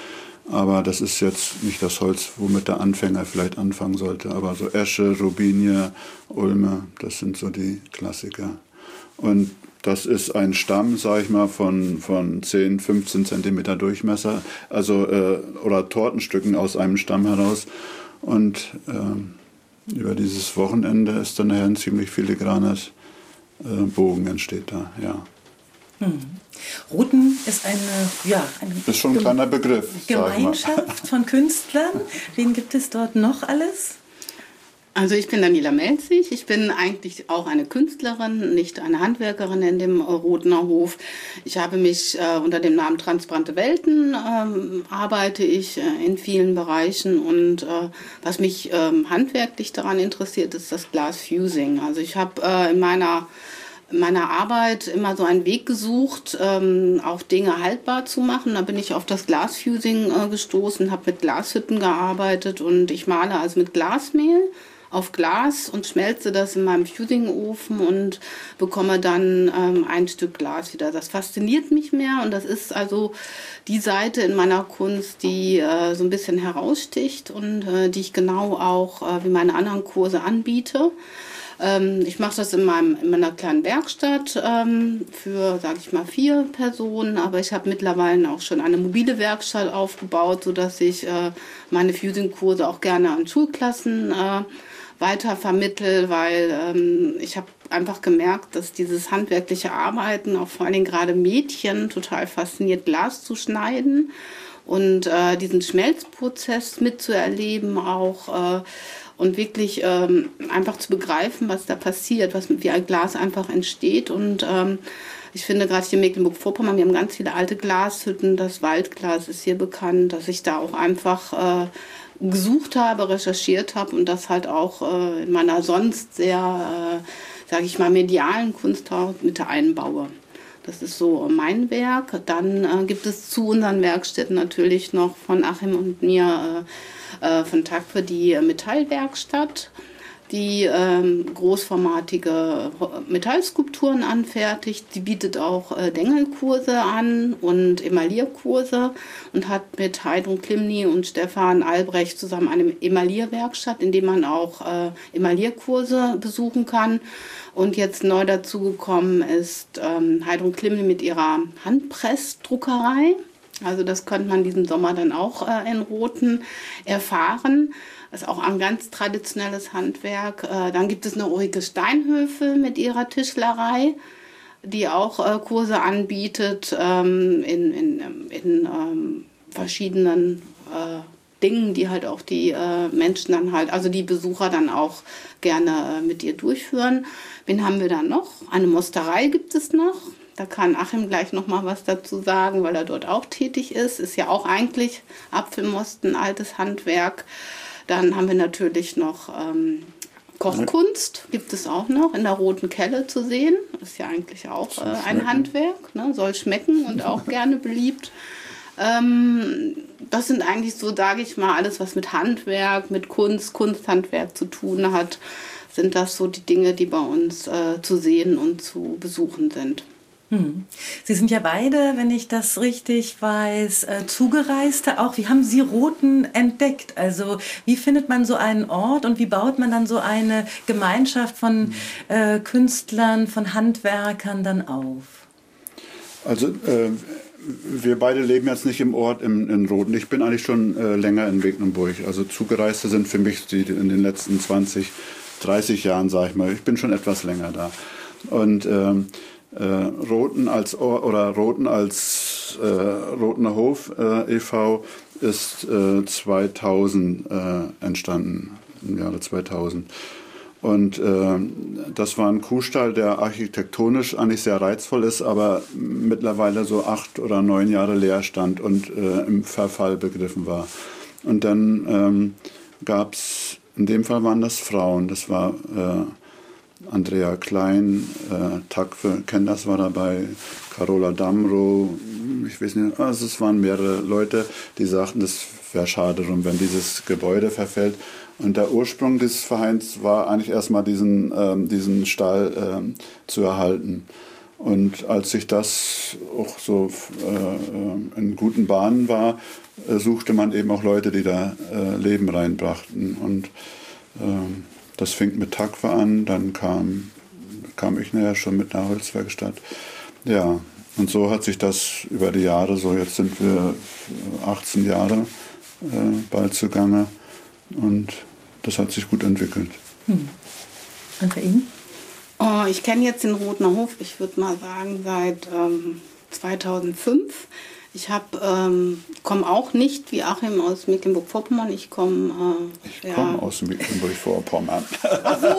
Aber das ist jetzt nicht das Holz, womit der Anfänger vielleicht anfangen sollte. Aber so Esche, Robinie, Ulme, das sind so die Klassiker. Und das ist ein Stamm, sage ich mal, von, von zehn, fünfzehn Zentimeter Durchmesser, also äh, oder Tortenstücken aus einem Stamm heraus. Und äh, über dieses Wochenende ist dann nachher ein ziemlich filigranes äh, Bogen entsteht da, ja. Hm. Ruten ist eine, ja, eine ist schon ein kleiner Begriff. Gemeinschaft von Künstlern. Wen gibt es dort noch alles? Also ich bin Daniela Melzig. Ich bin eigentlich auch eine Künstlerin, nicht eine Handwerkerin in dem Rotener Hof. Ich habe mich äh, unter dem Namen Transparente Welten ähm, arbeite ich äh, in vielen Bereichen und äh, was mich äh, handwerklich daran interessiert, ist das Glass Fusing. Also ich habe äh, in meiner in meiner Arbeit immer so einen Weg gesucht, ähm, auch Dinge haltbar zu machen. Da bin ich auf das Glasfusing äh, gestoßen, habe mit Glashütten gearbeitet und ich male also mit Glasmehl auf Glas und schmelze das in meinem Fusing-Ofen und bekomme dann ähm, ein Stück Glas wieder. Das fasziniert mich mehr und das ist also die Seite in meiner Kunst, die äh, so ein bisschen heraussticht und äh, die ich genau auch äh, wie meine anderen Kurse anbiete. Ich mache das in, meinem, in meiner kleinen Werkstatt ähm, für, sage ich mal, vier Personen, aber ich habe mittlerweile auch schon eine mobile Werkstatt aufgebaut, sodass ich äh, meine Fusing-Kurse auch gerne an Schulklassen äh, weitervermittle, weil ähm, ich habe einfach gemerkt, dass dieses handwerkliche Arbeiten, auch vor allen Dingen gerade Mädchen, total fasziniert, Glas zu schneiden und äh, diesen Schmelzprozess mitzuerleben auch, äh, und wirklich ähm, einfach zu begreifen, was da passiert, was wie ein Glas einfach entsteht. Und ähm, ich finde gerade hier in Mecklenburg-Vorpommern, wir haben ganz viele alte Glashütten, das Waldglas ist hier bekannt, dass ich da auch einfach äh, gesucht habe, recherchiert habe und das halt auch äh, in meiner sonst sehr, äh, sage ich mal, medialen Kunst mit einbaue. Das ist so mein Werk. Dann äh, gibt es zu unseren Werkstätten natürlich noch von Achim und mir äh, von Takwe die Metallwerkstatt, die ähm, großformatige Metallskulpturen anfertigt. Die bietet auch äh, Dengelkurse an und Emaillierkurse und hat mit Heidrun Klimny und Stefan Albrecht zusammen eine Emaillierwerkstatt, in der man auch äh, Emaillierkurse besuchen kann. Und jetzt neu dazugekommen ist ähm, Heidrun Klimny mit ihrer Handpressdruckerei. Also das könnte man diesen Sommer dann auch äh, in Roten erfahren. Das ist auch ein ganz traditionelles Handwerk. Äh, dann gibt es noch Ulrike Steinhöfel mit ihrer Tischlerei, die auch äh, Kurse anbietet ähm, in, in, in ähm, verschiedenen äh, Dingen, die halt auch die äh, Menschen dann halt, also die Besucher dann auch gerne äh, mit ihr durchführen. Wen haben wir dann noch? Eine Mosterei gibt es noch. Da kann Achim gleich noch mal was dazu sagen, weil er dort auch tätig ist. Ist ja auch eigentlich Apfelmosten, altes Handwerk. Dann haben wir natürlich noch ähm, Kochkunst, gibt es auch noch in der Roten Kelle zu sehen. Ist ja eigentlich auch äh, ein Handwerk, ne? Soll schmecken und auch gerne beliebt. Ähm, das sind eigentlich so, sage ich mal, alles, was mit Handwerk, mit Kunst, Kunsthandwerk zu tun hat, sind das so die Dinge, die bei uns äh, zu sehen und zu besuchen sind. Hm. Sie sind ja beide, wenn ich das richtig weiß, äh, Zugereiste auch. Wie haben Sie Roten entdeckt? Also wie findet man so einen Ort und wie baut man dann so eine Gemeinschaft von äh, Künstlern, von Handwerkern dann auf? Also äh, wir beide leben jetzt nicht im Ort in, in Roten. Ich bin eigentlich schon äh, länger in Mecklenburg. Also Zugereiste sind für mich die in den letzten zwanzig, dreißig Jahren, sage ich mal. Ich bin schon etwas länger da. Und ähm, Äh, Roten als Or oder Roten als äh, Rotener Hof äh, e V ist äh, zweitausend äh, entstanden, im Jahre zweitausend. Und äh, das war ein Kuhstall, der architektonisch eigentlich sehr reizvoll ist, aber mittlerweile so acht oder neun Jahre leer stand und äh, im Verfall begriffen war. Und dann ähm, gab es, in dem Fall waren das Frauen, das war äh, Andrea Klein, äh, Takwe, Kenders war dabei, Carola Damrow, ich weiß nicht, also es waren mehrere Leute, die sagten, das wäre schade drum, wenn dieses Gebäude verfällt. Und der Ursprung des Vereins war eigentlich erstmal diesen, ähm, diesen Stall ähm, zu erhalten. Und als sich das auch so äh, in guten Bahnen war, äh, suchte man eben auch Leute, die da äh, Leben reinbrachten. Und äh, das fing mit Takwa an, dann kam, kam ich nachher schon mit einer Holzwerkstatt. Ja, und so hat sich das über die Jahre, so jetzt sind wir achtzehn Jahre äh, bald zugange, und das hat sich gut entwickelt. Hm. Und bei Ihnen? Oh, ich kenne jetzt den Rothner Hof, ich würde mal sagen, seit ähm, zweitausendfünf. Ich ähm, komme auch nicht wie Achim aus Mecklenburg-Vorpommern. Ich komme äh, Ich ja. komme aus Mecklenburg-Vorpommern. Ach so.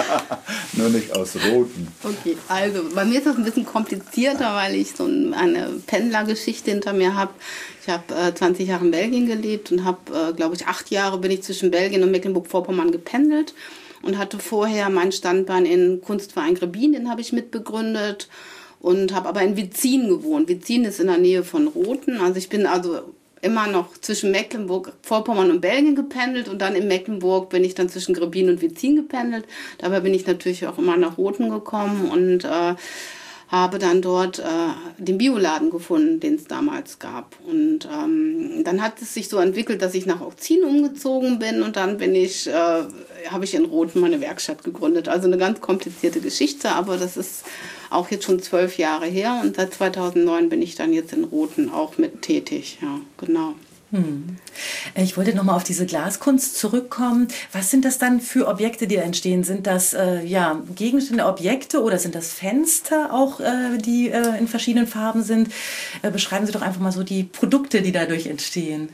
Nur nicht aus Rothen. Okay, also bei mir ist das ein bisschen komplizierter, weil ich so eine Pendlergeschichte hinter mir habe. Ich habe äh, zwanzig Jahre in Belgien gelebt und habe, äh, glaube ich, acht Jahre bin ich zwischen Belgien und Mecklenburg-Vorpommern gependelt und hatte vorher mein Standbein in Kunstverein Grebin, den habe ich mitbegründet. Und habe aber in Witzin gewohnt. Witzin ist in der Nähe von Rothen. Also ich bin also immer noch zwischen Mecklenburg, Vorpommern und Belgien gependelt. Und dann in Mecklenburg bin ich dann zwischen Grebin und Witzin gependelt. Dabei bin ich natürlich auch immer nach Rothen gekommen und äh, habe dann dort äh, den Bioladen gefunden, den es damals gab. Und ähm, dann hat es sich so entwickelt, dass ich nach Augzin umgezogen bin. Und dann bin ich, äh, habe ich in Rothen meine Werkstatt gegründet. Also eine ganz komplizierte Geschichte, aber das ist auch jetzt schon zwölf Jahre her. Und seit zweitausendneun bin ich dann jetzt in Rothen auch mit tätig. Ja, genau. Hm. Ich wollte nochmal auf diese Glaskunst zurückkommen. Was sind das dann für Objekte, die da entstehen? Sind das äh, ja, Gegenstände, Objekte oder sind das Fenster auch, äh, die äh, in verschiedenen Farben sind? Äh, beschreiben Sie doch einfach mal so die Produkte, die dadurch entstehen.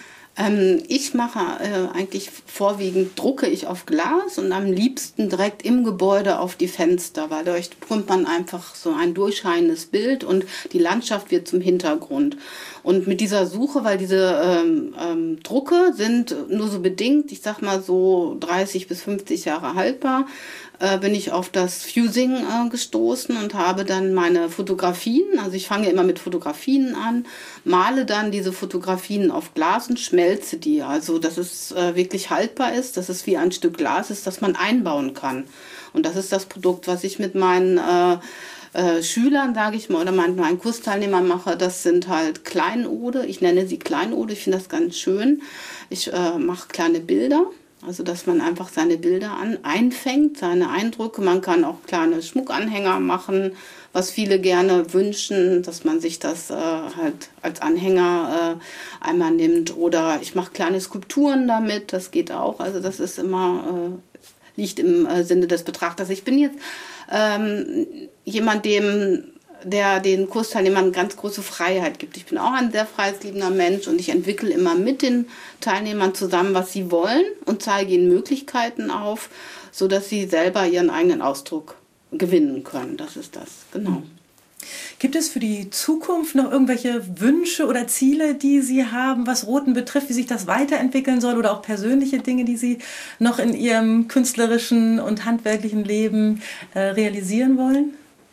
Ähm, ich mache äh, eigentlich vorwiegend, drucke ich auf Glas und am liebsten direkt im Gebäude auf die Fenster, weil dadurch bekommt man einfach so ein durchscheinendes Bild und die Landschaft wird zum Hintergrund. Und mit dieser Suche, weil diese ähm, ähm, Drucke sind nur so bedingt, ich sag mal so dreißig bis fünfzig Jahre haltbar, äh, bin ich auf das Fusing äh, gestoßen und habe dann meine Fotografien, also ich fange immer mit Fotografien an, male dann diese Fotografien auf Glas und schmelze die, also dass es äh, wirklich haltbar ist, dass es wie ein Stück Glas ist, das man einbauen kann. Und das ist das Produkt, was ich mit meinen äh, Äh, Schülern, sage ich mal, oder meinen, meinen Kursteilnehmern mache, das sind halt Kleinode. Ich nenne sie Kleinode, ich finde das ganz schön. Ich äh, mache kleine Bilder, also dass man einfach seine Bilder an, einfängt, seine Eindrücke. Man kann auch kleine Schmuckanhänger machen, was viele gerne wünschen, dass man sich das äh, halt als Anhänger äh, einmal nimmt. Oder ich mache kleine Skulpturen damit, das geht auch. Also das ist immer, äh, liegt im äh, Sinne des Betrachters. Ich bin jetzt ähm, jemand, dem, der den Kursteilnehmern ganz große Freiheit gibt. Ich bin auch ein sehr freiheitsliebender Mensch und ich entwickle immer mit den Teilnehmern zusammen, was sie wollen und zeige ihnen Möglichkeiten auf, sodass sie selber ihren eigenen Ausdruck gewinnen können. Das ist das, genau. Gibt es für die Zukunft noch irgendwelche Wünsche oder Ziele, die Sie haben, was Rothen betrifft, wie sich das weiterentwickeln soll oder auch persönliche Dinge, die Sie noch in Ihrem künstlerischen und handwerklichen Leben äh, realisieren wollen?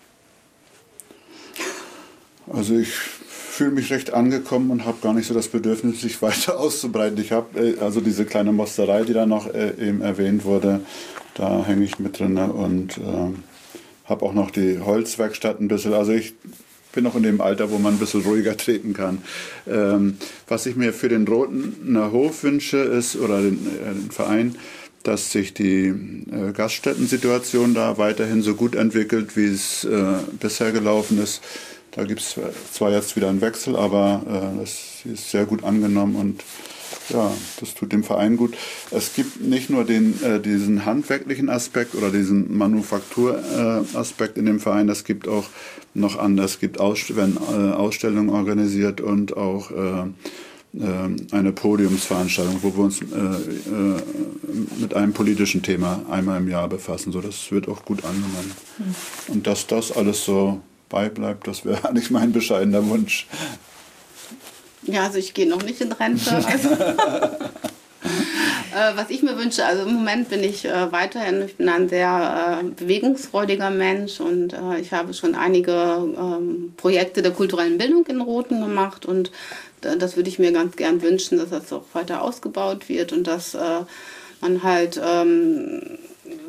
Also ich fühle mich recht angekommen und habe gar nicht so das Bedürfnis, sich weiter auszubreiten. Ich habe äh, also diese kleine Mosterei, die da noch äh, eben erwähnt wurde, da hänge ich mit drin und äh, habe auch noch die Holzwerkstatt ein bisschen. Also ich bin noch in dem Alter, wo man ein bisschen ruhiger treten kann. Ähm, was ich mir für den Rothener Hof wünsche, ist, oder den, äh, den Verein, dass sich die äh, Gaststättensituation da weiterhin so gut entwickelt, wie es äh, bisher gelaufen ist. Da gibt es zwar jetzt wieder einen Wechsel, aber äh, das ist sehr gut angenommen und ja, das tut dem Verein gut. Es gibt nicht nur den, äh, diesen handwerklichen Aspekt oder diesen Manufakturaspekt äh, in dem Verein, es gibt auch noch anders. Es gibt Ausst- werden äh, Ausstellungen organisiert und auch äh, äh, eine Podiumsveranstaltung, wo wir uns äh, äh, mit einem politischen Thema einmal im Jahr befassen. So, das wird auch gut angenommen. Mhm. Und dass das alles so beibleibt, das wäre eigentlich mein bescheidener Wunsch. Ja, also ich gehe noch nicht in Rente. Also äh, was ich mir wünsche, also im Moment bin ich äh, weiterhin, ich bin ein sehr äh, bewegungsfreudiger Mensch und äh, ich habe schon einige äh, Projekte der kulturellen Bildung in Rothen gemacht und äh, das würde ich mir ganz gern wünschen, dass das auch weiter ausgebaut wird und dass äh, man halt ähm,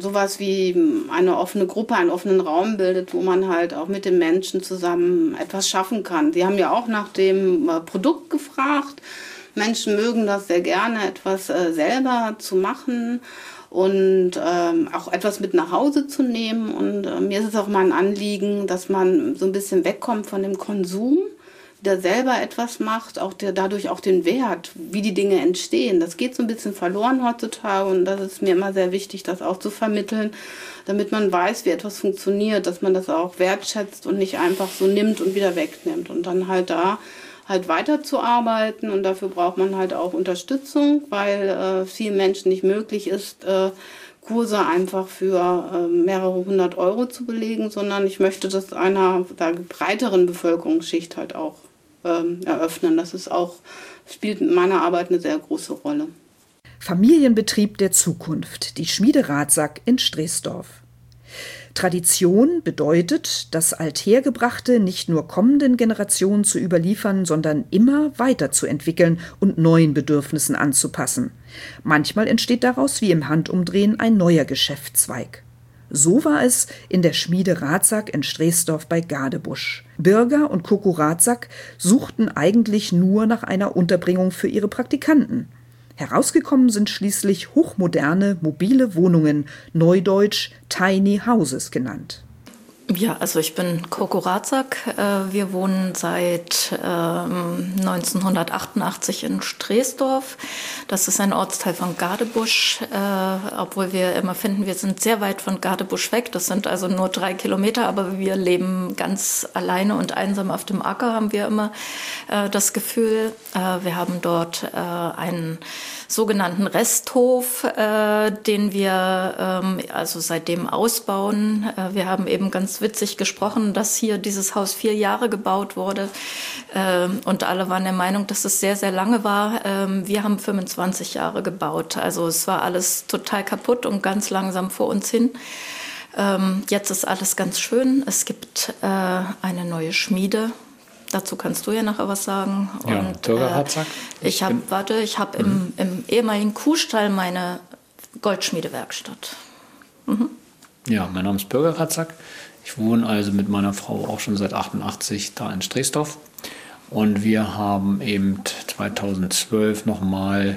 sowas wie eine offene Gruppe, einen offenen Raum bildet, wo man halt auch mit den Menschen zusammen etwas schaffen kann. Sie haben ja auch nach dem Produkt gefragt. Menschen mögen das sehr gerne, etwas äh, selber zu machen und ähm, auch etwas mit nach Hause zu nehmen. Und äh, mir ist es auch mal ein Anliegen, dass man so ein bisschen wegkommt von dem Konsum, der selber etwas macht, auch der dadurch auch den Wert, wie die Dinge entstehen. Das geht so ein bisschen verloren heutzutage und das ist mir immer sehr wichtig, das auch zu vermitteln, damit man weiß, wie etwas funktioniert, dass man das auch wertschätzt und nicht einfach so nimmt und wieder wegnimmt und dann halt da halt weiterzuarbeiten und dafür braucht man halt auch Unterstützung, weil äh, vielen Menschen nicht möglich ist, äh, Kurse einfach für äh, mehrere hundert Euro zu belegen, sondern ich möchte das einer der breiteren Bevölkerungsschicht halt auch ähm, eröffnen. Das ist auch, spielt in meiner Arbeit eine sehr große Rolle. Familienbetrieb der Zukunft, die Schmiede Rathsack in Streesdorf. Tradition bedeutet, das Althergebrachte nicht nur kommenden Generationen zu überliefern, sondern immer weiterzuentwickeln und neuen Bedürfnissen anzupassen. Manchmal entsteht daraus wie im Handumdrehen ein neuer Geschäftszweig. So war es in der Schmiede Rathsack in Streesdorf bei Gadebusch. Birger und Coco Rathsack suchten eigentlich nur nach einer Unterbringung für ihre Praktikanten. Herausgekommen sind schließlich hochmoderne, mobile Wohnungen, neudeutsch Tiny Houses genannt. Ja, also ich bin Coco Rathsack. Wir wohnen seit neunzehnhundertachtundachtzig in Streesdorf. Das ist ein Ortsteil von Gadebusch, obwohl wir immer finden, wir sind sehr weit von Gadebusch weg. Das sind also nur drei Kilometer, aber wir leben ganz alleine und einsam auf dem Acker, haben wir immer das Gefühl. Wir haben dort einen sogenannten Resthof, äh, den wir ähm, also seitdem ausbauen. Äh, wir haben eben ganz witzig gesprochen, dass hier dieses Haus vier Jahre gebaut wurde äh, und alle waren der Meinung, dass es sehr, sehr lange war. Ähm, wir haben fünfundzwanzig Jahre gebaut, also es war alles total kaputt und ganz langsam vor uns hin. Ähm, jetzt ist alles ganz schön. Es gibt äh, eine neue Schmiede. Dazu kannst du ja nachher was sagen. Ja, und, Birger äh, Rathsack. Ich habe, warte, ich habe mhm. im, im ehemaligen Kuhstall meine Goldschmiedewerkstatt. Mhm. Ja, mein Name ist Birger Rathsack. Ich wohne also mit meiner Frau auch schon seit achtundachtzig da in Streesdorf. Und wir haben eben zweitausendzwölf nochmal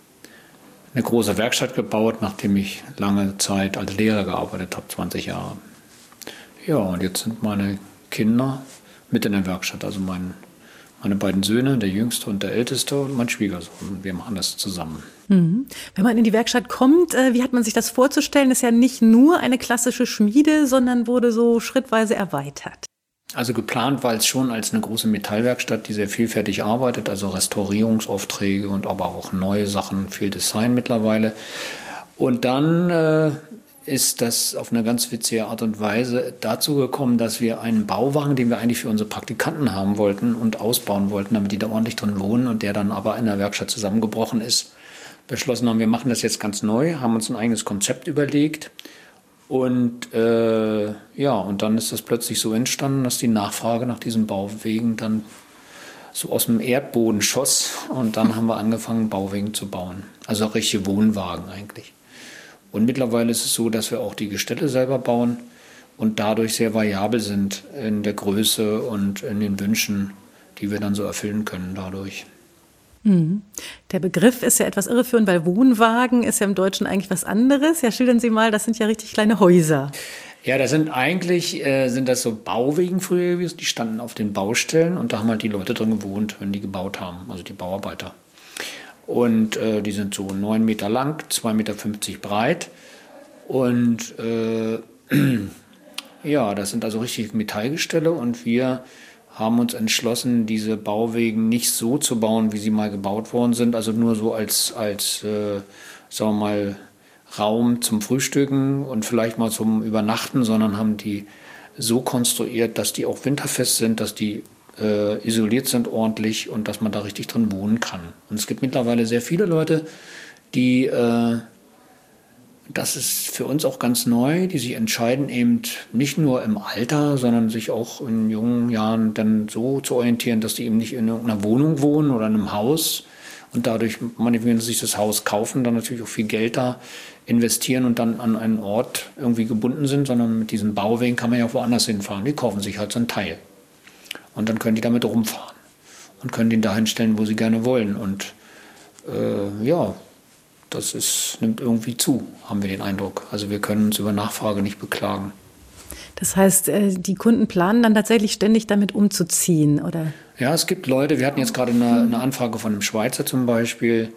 eine große Werkstatt gebaut, nachdem ich lange Zeit als Lehrer gearbeitet habe, zwanzig Jahre. Ja, und jetzt sind meine Kinder mit in der Werkstatt, also mein, meine beiden Söhne, der Jüngste und der Älteste und mein Schwiegersohn. Wir machen das zusammen. Mhm. Wenn man in die Werkstatt kommt, wie hat man sich das vorzustellen? Ist ja nicht nur eine klassische Schmiede, sondern wurde so schrittweise erweitert. Also geplant war es schon als eine große Metallwerkstatt, die sehr vielfältig arbeitet, also Restaurierungsaufträge und aber auch neue Sachen, viel Design mittlerweile. Und dann äh, ist das auf eine ganz witzige Art und Weise dazu gekommen, dass wir einen Bauwagen, den wir eigentlich für unsere Praktikanten haben wollten und ausbauen wollten, damit die da ordentlich drin wohnen und der dann aber in der Werkstatt zusammengebrochen ist, beschlossen haben, wir machen das jetzt ganz neu, haben uns ein eigenes Konzept überlegt und äh, ja, und dann ist das plötzlich so entstanden, dass die Nachfrage nach diesen Bauwegen dann so aus dem Erdboden schoss und dann haben wir angefangen, Bauwegen zu bauen, also auch richtige Wohnwagen eigentlich. Und mittlerweile ist es so, dass wir auch die Gestelle selber bauen und dadurch sehr variabel sind in der Größe und in den Wünschen, die wir dann so erfüllen können dadurch. Mhm. Der Begriff ist ja etwas irreführend, weil Wohnwagen ist ja im Deutschen eigentlich was anderes. Ja, schildern Sie mal, das sind ja richtig kleine Häuser. Ja, das sind eigentlich äh, sind das so Bauwegen früher gewesen, die standen auf den Baustellen und da haben halt die Leute drin gewohnt, wenn die gebaut haben, also die Bauarbeiter. Und äh, die sind so neun Meter lang, zwei Meter fünfzig breit. Und äh, ja, das sind also richtig Metallgestelle. Und wir haben uns entschlossen, diese Bauwegen nicht so zu bauen, wie sie mal gebaut worden sind. Also nur so als, als äh, sagen wir mal, Raum zum Frühstücken und vielleicht mal zum Übernachten, sondern haben die so konstruiert, dass die auch winterfest sind, dass die Äh, isoliert sind ordentlich und dass man da richtig drin wohnen kann. Und es gibt mittlerweile sehr viele Leute, die, äh, das ist für uns auch ganz neu, die sich entscheiden, eben nicht nur im Alter, sondern sich auch in jungen Jahren dann so zu orientieren, dass die eben nicht in irgendeiner Wohnung wohnen oder in einem Haus und dadurch, wenn sie sich das Haus kaufen, dann natürlich auch viel Geld da investieren und dann an einen Ort irgendwie gebunden sind, sondern mit diesen Bauwegen kann man ja auch woanders hinfahren. Die kaufen sich halt so ein Teil. Und dann können die damit rumfahren und können den dahin stellen, wo sie gerne wollen. Und äh, ja, das ist, nimmt irgendwie zu, haben wir den Eindruck. Also wir können uns über Nachfrage nicht beklagen. Das heißt, die Kunden planen dann tatsächlich ständig damit umzuziehen, oder? Ja, es gibt Leute, wir hatten jetzt gerade eine, eine Anfrage von einem Schweizer zum Beispiel,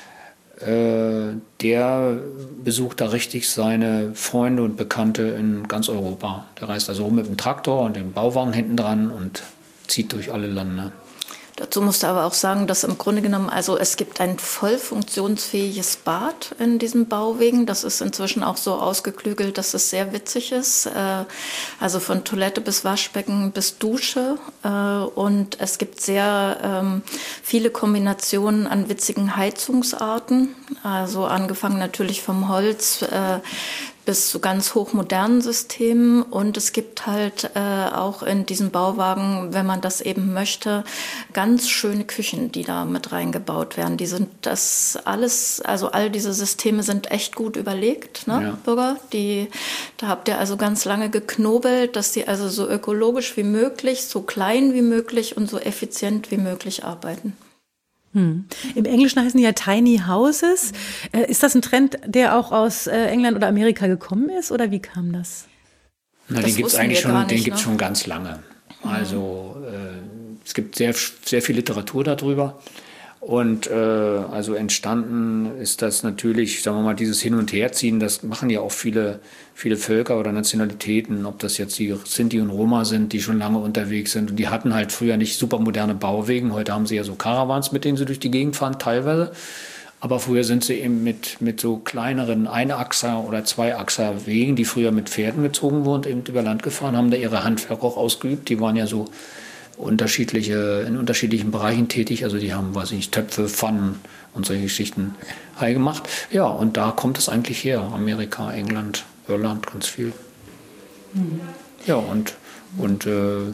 äh, der besucht da richtig seine Freunde und Bekannte in ganz Europa. Der reist also rum mit dem Traktor und dem Bauwagen hinten dran und zieht durch alle Lande. Dazu musst du aber auch sagen, dass im Grunde genommen, also es gibt ein voll funktionsfähiges Bad in diesen Bauwegen. Das ist inzwischen auch so ausgeklügelt, dass es sehr witzig ist. Also von Toilette bis Waschbecken bis Dusche. Und es gibt sehr viele Kombinationen an witzigen Heizungsarten. Also angefangen natürlich vom Holz bis zu ganz hochmodernen Systemen. Und es gibt halt äh, auch in diesen Bauwagen, wenn man das eben möchte, ganz schöne Küchen, die da mit reingebaut werden. Die sind das alles, also all diese Systeme sind echt gut überlegt, ne, ja. Bürger? Die, da habt ihr also ganz lange geknobelt, dass die also so ökologisch wie möglich, so klein wie möglich und so effizient wie möglich arbeiten. Hm. Im Englischen heißen die ja Tiny Houses. Äh, ist das ein Trend, der auch aus äh, England oder Amerika gekommen ist, oder wie kam das? Na, den gibt es eigentlich schon, nicht, den gibt's ne? schon ganz lange. Also äh, es gibt sehr, sehr viel Literatur darüber. Und äh, also entstanden ist das natürlich, sagen wir mal, dieses Hin- und Herziehen, das machen ja auch viele, viele Völker oder Nationalitäten, ob das jetzt die Sinti und Roma sind, die schon lange unterwegs sind. Und die hatten halt früher nicht super moderne Bauwegen. Heute haben sie ja so Caravans, mit denen sie durch die Gegend fahren, teilweise. Aber früher sind sie eben mit, mit so kleineren Einachser- oder Zweiachser-Wegen, die früher mit Pferden gezogen wurden, eben über Land gefahren, haben da ihre Handwerk auch ausgeübt. Die waren ja so unterschiedliche, in unterschiedlichen Bereichen tätig. Also die haben, weiß ich nicht, Töpfe, Pfannen und solche Geschichten gemacht. Ja, und da kommt es eigentlich her. Amerika, England, Irland, ganz viel. Mhm. Ja, und, und äh,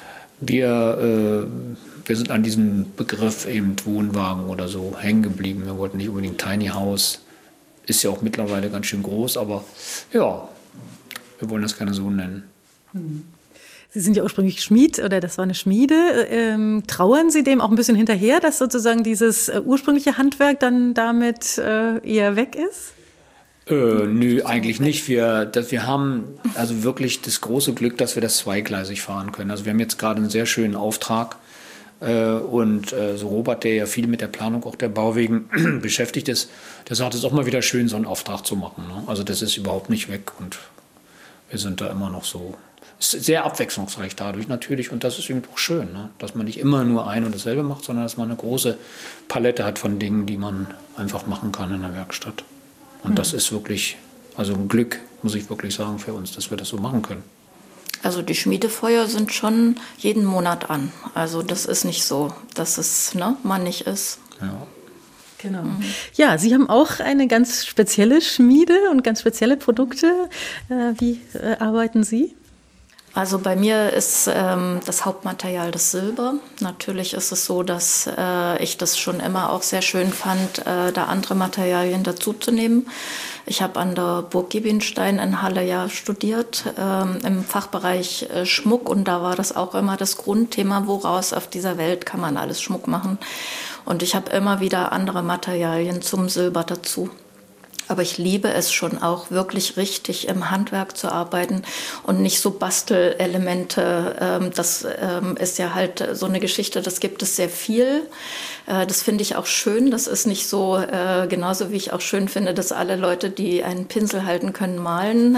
wir, äh, wir sind an diesem Begriff eben Wohnwagen oder so hängen geblieben. Wir wollten nicht unbedingt Tiny House. Ist ja auch mittlerweile ganz schön groß, aber ja, wir wollen das gerne so nennen. Mhm. Sie sind ja ursprünglich Schmied, oder das war eine Schmiede. Ähm, trauern Sie dem auch ein bisschen hinterher, dass sozusagen dieses äh, ursprüngliche Handwerk dann damit äh, eher weg ist? Äh, nö, eigentlich nicht. Wir, das, wir haben also wirklich das große Glück, dass wir das zweigleisig fahren können. Also wir haben jetzt gerade einen sehr schönen Auftrag. Äh, und äh, so Robert, der ja viel mit der Planung auch der Bauwegen beschäftigt ist, der sagt, es ist auch mal wieder schön, so einen Auftrag zu machen. Ne? Also das ist überhaupt nicht weg und wir sind da immer noch so. Ist sehr abwechslungsreich dadurch natürlich und das ist eben auch schön, ne? Dass man nicht immer nur ein und dasselbe macht, sondern dass man eine große Palette hat von Dingen, die man einfach machen kann in der Werkstatt. Und mhm. das ist wirklich, also ein Glück, muss ich wirklich sagen, für uns, dass wir das so machen können. Also die Schmiedefeuer sind schon jeden Monat an. Also das ist nicht so, dass es ne, mal nicht ist. Ja. Genau. Mhm. Ja, Sie haben auch eine ganz spezielle Schmiede und ganz spezielle Produkte. Äh, wie äh, arbeiten Sie? Also bei mir ist ähm, das Hauptmaterial das Silber. Natürlich ist es so, dass äh, ich das schon immer auch sehr schön fand, äh, da andere Materialien dazuzunehmen. Ich habe an der Burg Giebinstein in Halle ja studiert, ähm, im Fachbereich äh, Schmuck. Und da war das auch immer das Grundthema, woraus auf dieser Welt kann man alles Schmuck machen. Und ich habe immer wieder andere Materialien zum Silber dazu. Aber ich liebe es schon auch, wirklich richtig im Handwerk zu arbeiten und nicht so Bastelelemente. Das ist ja halt so eine Geschichte, das gibt es sehr viel. Das finde ich auch schön. Das ist nicht so, genauso wie ich auch schön finde, dass alle Leute, die einen Pinsel halten können, malen.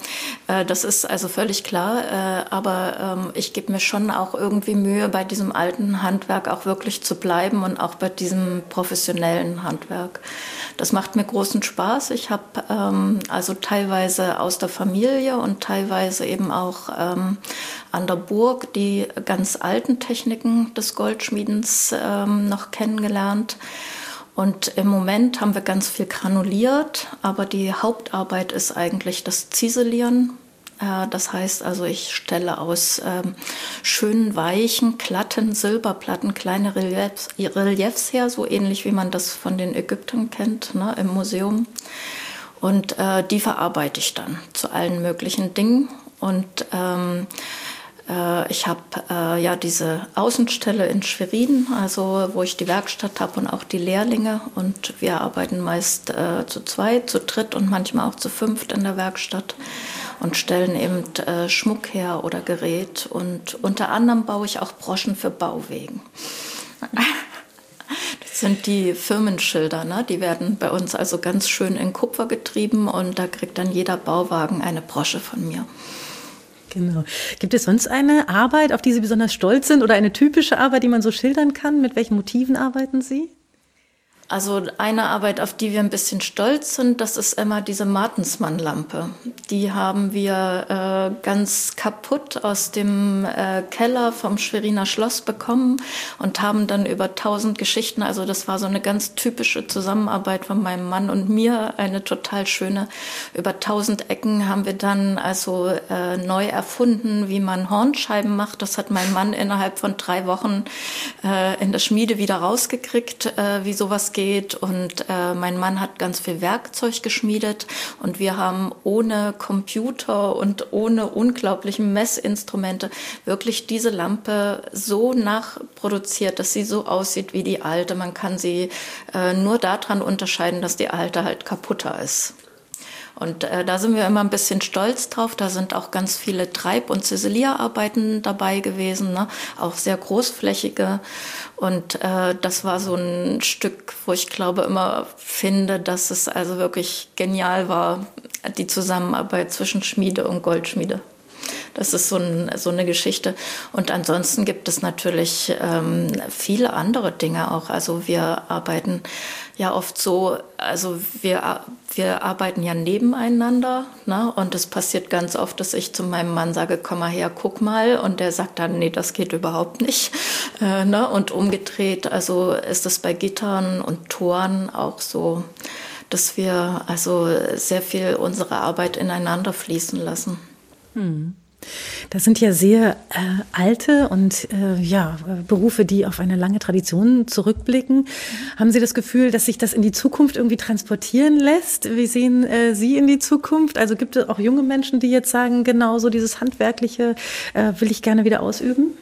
Das ist also völlig klar. Aber ich gebe mir schon auch irgendwie Mühe, bei diesem alten Handwerk auch wirklich zu bleiben und auch bei diesem professionellen Handwerk. Das macht mir großen Spaß. Ich habe ähm, also teilweise aus der Familie und teilweise eben auch ähm, an der Burg die ganz alten Techniken des Goldschmiedens ähm, noch kennengelernt. Und im Moment haben wir ganz viel granuliert, aber die Hauptarbeit ist eigentlich das Ziselieren. Das heißt also, ich stelle aus ähm, schönen, weichen, glatten Silberplatten kleine Reliefs, Reliefs her, so ähnlich wie man das von den Ägyptern kennt, ne, im Museum. Und äh, die verarbeite ich dann zu allen möglichen Dingen. Und ähm, äh, ich habe äh, ja diese Außenstelle in Schwerin, also wo ich die Werkstatt habe und auch die Lehrlinge. Und wir arbeiten meist äh, zu zweit, zu dritt und manchmal auch zu fünft in der Werkstatt und stellen eben äh, Schmuck her oder Gerät. Und unter anderem baue ich auch Broschen für Bauwegen. Das sind die Firmenschilder, ne? Die werden bei uns also ganz schön in Kupfer getrieben und da kriegt dann jeder Bauwagen eine Brosche von mir. Genau. Gibt es sonst eine Arbeit, auf die Sie besonders stolz sind oder eine typische Arbeit, die man so schildern kann? Mit welchen Motiven arbeiten Sie? Also eine Arbeit, auf die wir ein bisschen stolz sind, das ist immer diese Martensmann-Lampe. Die haben wir äh, ganz kaputt aus dem äh, Keller vom Schweriner Schloss bekommen und haben dann über tausend Geschichten, also das war so eine ganz typische Zusammenarbeit von meinem Mann und mir, eine total schöne. Über tausend Ecken haben wir dann also äh, neu erfunden, wie man Hornscheiben macht. Das hat mein Mann innerhalb von drei Wochen äh, in der Schmiede wieder rausgekriegt, äh, wie sowas geht. Und äh, mein Mann hat ganz viel Werkzeug geschmiedet und wir haben ohne Computer und ohne unglaubliche Messinstrumente wirklich diese Lampe so nachproduziert, dass sie so aussieht wie die alte. Man kann sie äh, nur daran unterscheiden, dass die alte halt kaputter ist. Und äh, da sind wir immer ein bisschen stolz drauf. Da sind auch ganz viele Treib- und Ziselierarbeiten dabei gewesen, ne? Auch sehr großflächige. Und äh, das war so ein Stück, wo ich glaube immer finde, dass es also wirklich genial war, die Zusammenarbeit zwischen Schmiede und Goldschmiede. Das ist so, ein, so eine Geschichte. Und ansonsten gibt es natürlich ähm, viele andere Dinge auch. Also wir arbeiten ja oft so, also wir, wir arbeiten ja nebeneinander, ne? Und es passiert ganz oft, dass ich zu meinem Mann sage, komm mal her, guck mal. Und der sagt dann, nee, das geht überhaupt nicht. Äh, ne? Und umgedreht, also ist es bei Gittern und Toren auch so, dass wir also sehr viel unsere Arbeit ineinander fließen lassen. Hm. Das sind ja sehr äh, alte und äh, ja, Berufe, die auf eine lange Tradition zurückblicken. Mhm. Haben Sie das Gefühl, dass sich das in die Zukunft irgendwie transportieren lässt? Wie sehen äh, Sie in die Zukunft? Also gibt es auch junge Menschen, die jetzt sagen, genau so dieses Handwerkliche äh, will ich gerne wieder ausüben?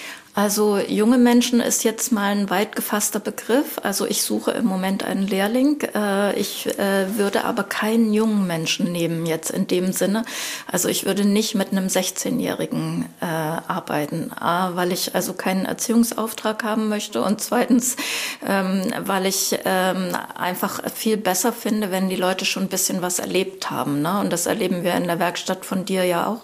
Also junge Menschen ist jetzt mal ein weit gefasster Begriff. Also ich suche im Moment einen Lehrling. Ich würde aber keinen jungen Menschen nehmen jetzt in dem Sinne. Also ich würde nicht mit einem sechzehnjährigen arbeiten, A, weil ich also keinen Erziehungsauftrag haben möchte und zweitens, weil ich einfach viel besser finde, wenn die Leute schon ein bisschen was erlebt haben, ne? Und das erleben wir in der Werkstatt von dir ja auch.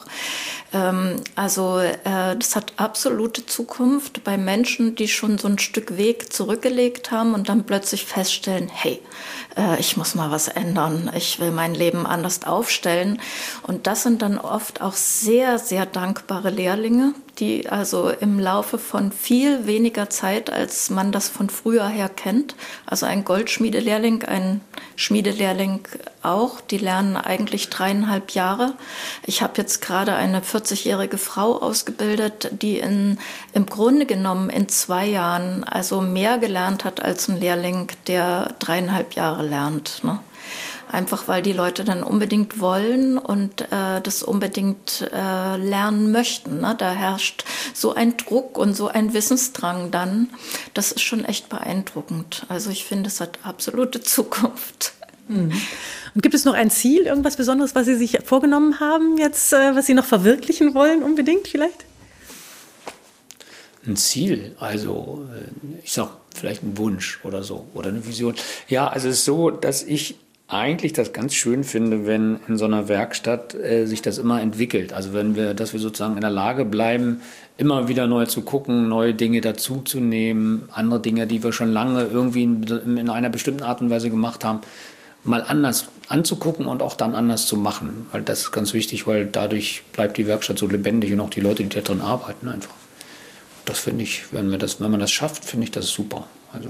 Also das hat absolute Zukunft bei Menschen, die schon so ein Stück Weg zurückgelegt haben und dann plötzlich feststellen, hey, ich muss mal was ändern, ich will mein Leben anders aufstellen. Und das sind dann oft auch sehr, sehr dankbare Lehrlinge, die also im Laufe von viel weniger Zeit, als man das von früher her kennt, also ein Goldschmiedelehrling, ein Schmiedelehrling auch, die lernen eigentlich dreieinhalb Jahre. Ich habe jetzt gerade eine vierzigjährige Frau ausgebildet, die in, im Grunde genommen in zwei Jahren also mehr gelernt hat als ein Lehrling, der dreieinhalb Jahre lernt, ne? Einfach weil die Leute dann unbedingt wollen und äh, das unbedingt äh, lernen möchten, ne? Da herrscht so ein Druck und so ein Wissensdrang dann. Das ist schon echt beeindruckend. Also ich finde, es hat absolute Zukunft. Mhm. Und gibt es noch ein Ziel, irgendwas Besonderes, was Sie sich vorgenommen haben jetzt, äh, was Sie noch verwirklichen wollen unbedingt vielleicht? Ein Ziel, also ich sag vielleicht ein Wunsch oder so oder eine Vision. Ja, also es ist so, dass ich eigentlich das ganz schön finde, wenn in so einer Werkstatt äh, sich das immer entwickelt. Also wenn wir, dass wir sozusagen in der Lage bleiben, immer wieder neu zu gucken, neue Dinge dazuzunehmen, andere Dinge, die wir schon lange irgendwie in, in einer bestimmten Art und Weise gemacht haben, mal anders anzugucken und auch dann anders zu machen. Weil das ist ganz wichtig, weil dadurch bleibt die Werkstatt so lebendig und auch die Leute, die da drin arbeiten, einfach. Das finde ich, wenn wir das, wenn man das schafft, finde ich das super. Also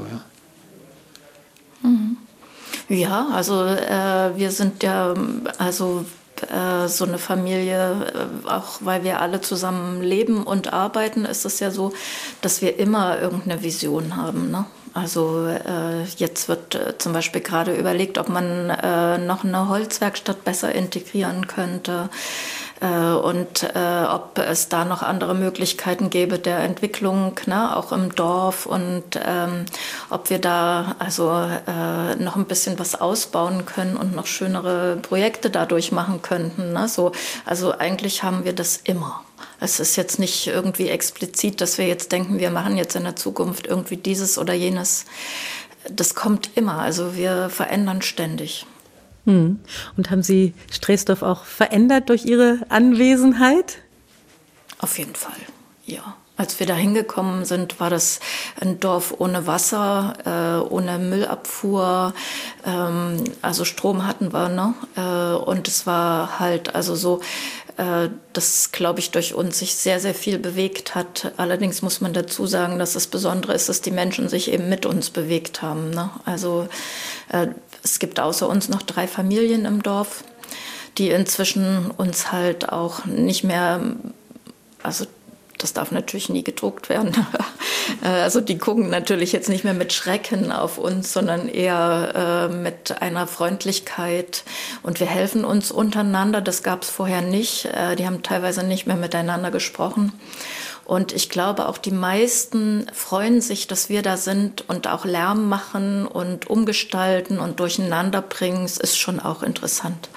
ja. Mhm. Ja, also äh, wir sind ja also äh, so eine Familie, äh, auch weil wir alle zusammen leben und arbeiten, ist es ja so, dass wir immer irgendeine Vision haben, ne? Also äh, jetzt wird äh, zum Beispiel gerade überlegt, ob man äh, noch eine Holzwerkstatt besser integrieren könnte. Und äh, ob es da noch andere Möglichkeiten gäbe der Entwicklung, ne, auch im Dorf, und ähm, ob wir da also äh, noch ein bisschen was ausbauen können und noch schönere Projekte dadurch machen könnten. Ne? So, also eigentlich haben wir das immer. Es ist jetzt nicht irgendwie explizit, dass wir jetzt denken, wir machen jetzt in der Zukunft irgendwie dieses oder jenes. Das kommt immer. Also wir verändern ständig. Und haben Sie Streesdorf auch verändert durch Ihre Anwesenheit? Auf jeden Fall, ja. Als wir da hingekommen sind, war das ein Dorf ohne Wasser, äh, ohne Müllabfuhr. Ähm, also Strom hatten wir, ne? Äh, und es war halt also so, äh, dass, glaube ich, durch uns sich sehr, sehr viel bewegt hat. Allerdings muss man dazu sagen, dass das Besondere ist, dass die Menschen sich eben mit uns bewegt haben, ne? Also äh, es gibt außer uns noch drei Familien im Dorf, die inzwischen uns halt auch nicht mehr, also das darf natürlich nie gedruckt werden, also die gucken natürlich jetzt nicht mehr mit Schrecken auf uns, sondern eher äh, mit einer Freundlichkeit, und wir helfen uns untereinander, das gab es vorher nicht, äh, die haben teilweise nicht mehr miteinander gesprochen. Und ich glaube, auch die meisten freuen sich, dass wir da sind und auch Lärm machen und umgestalten und durcheinander bringen. Es ist schon auch interessant.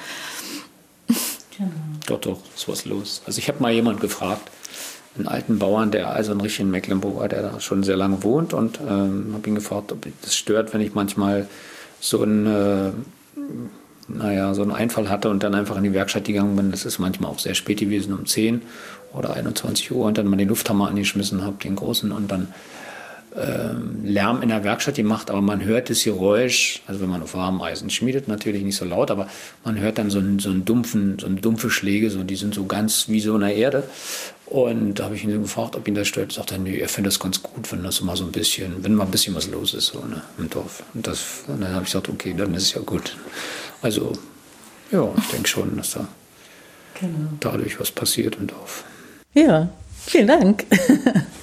Genau. Doch, doch, ist was los. Also ich habe mal jemand gefragt, einen alten Bauern, der also ein richtiger Mecklenburger, der da schon sehr lange wohnt, und ähm, habe ihn gefragt, ob das stört, wenn ich manchmal so ein... Äh, naja, so einen Einfall hatte und dann einfach in die Werkstatt gegangen bin. Das ist manchmal auch sehr spät gewesen, um zehn oder einundzwanzig Uhr, und dann mal den Lufthammer angeschmissen habe, den großen, und dann ähm, Lärm in der Werkstatt gemacht, aber man hört das Geräusch, also wenn man auf warmem Eisen schmiedet, natürlich nicht so laut, aber man hört dann so einen, so einen dumpfen, so eine dumpfe Schläge, so, die sind so ganz wie so in der Erde. Und da habe ich ihn gefragt, ob ihn das stört. Sagt er, nee, er findet das ganz gut, wenn das mal so ein bisschen, wenn mal ein bisschen was los ist, so, ne, im Dorf. Und, das, und dann habe ich gesagt, okay, dann ist es ja gut. Also, ja, ich denke schon, dass da genau dadurch was passiert im Dorf. Ja, vielen Dank.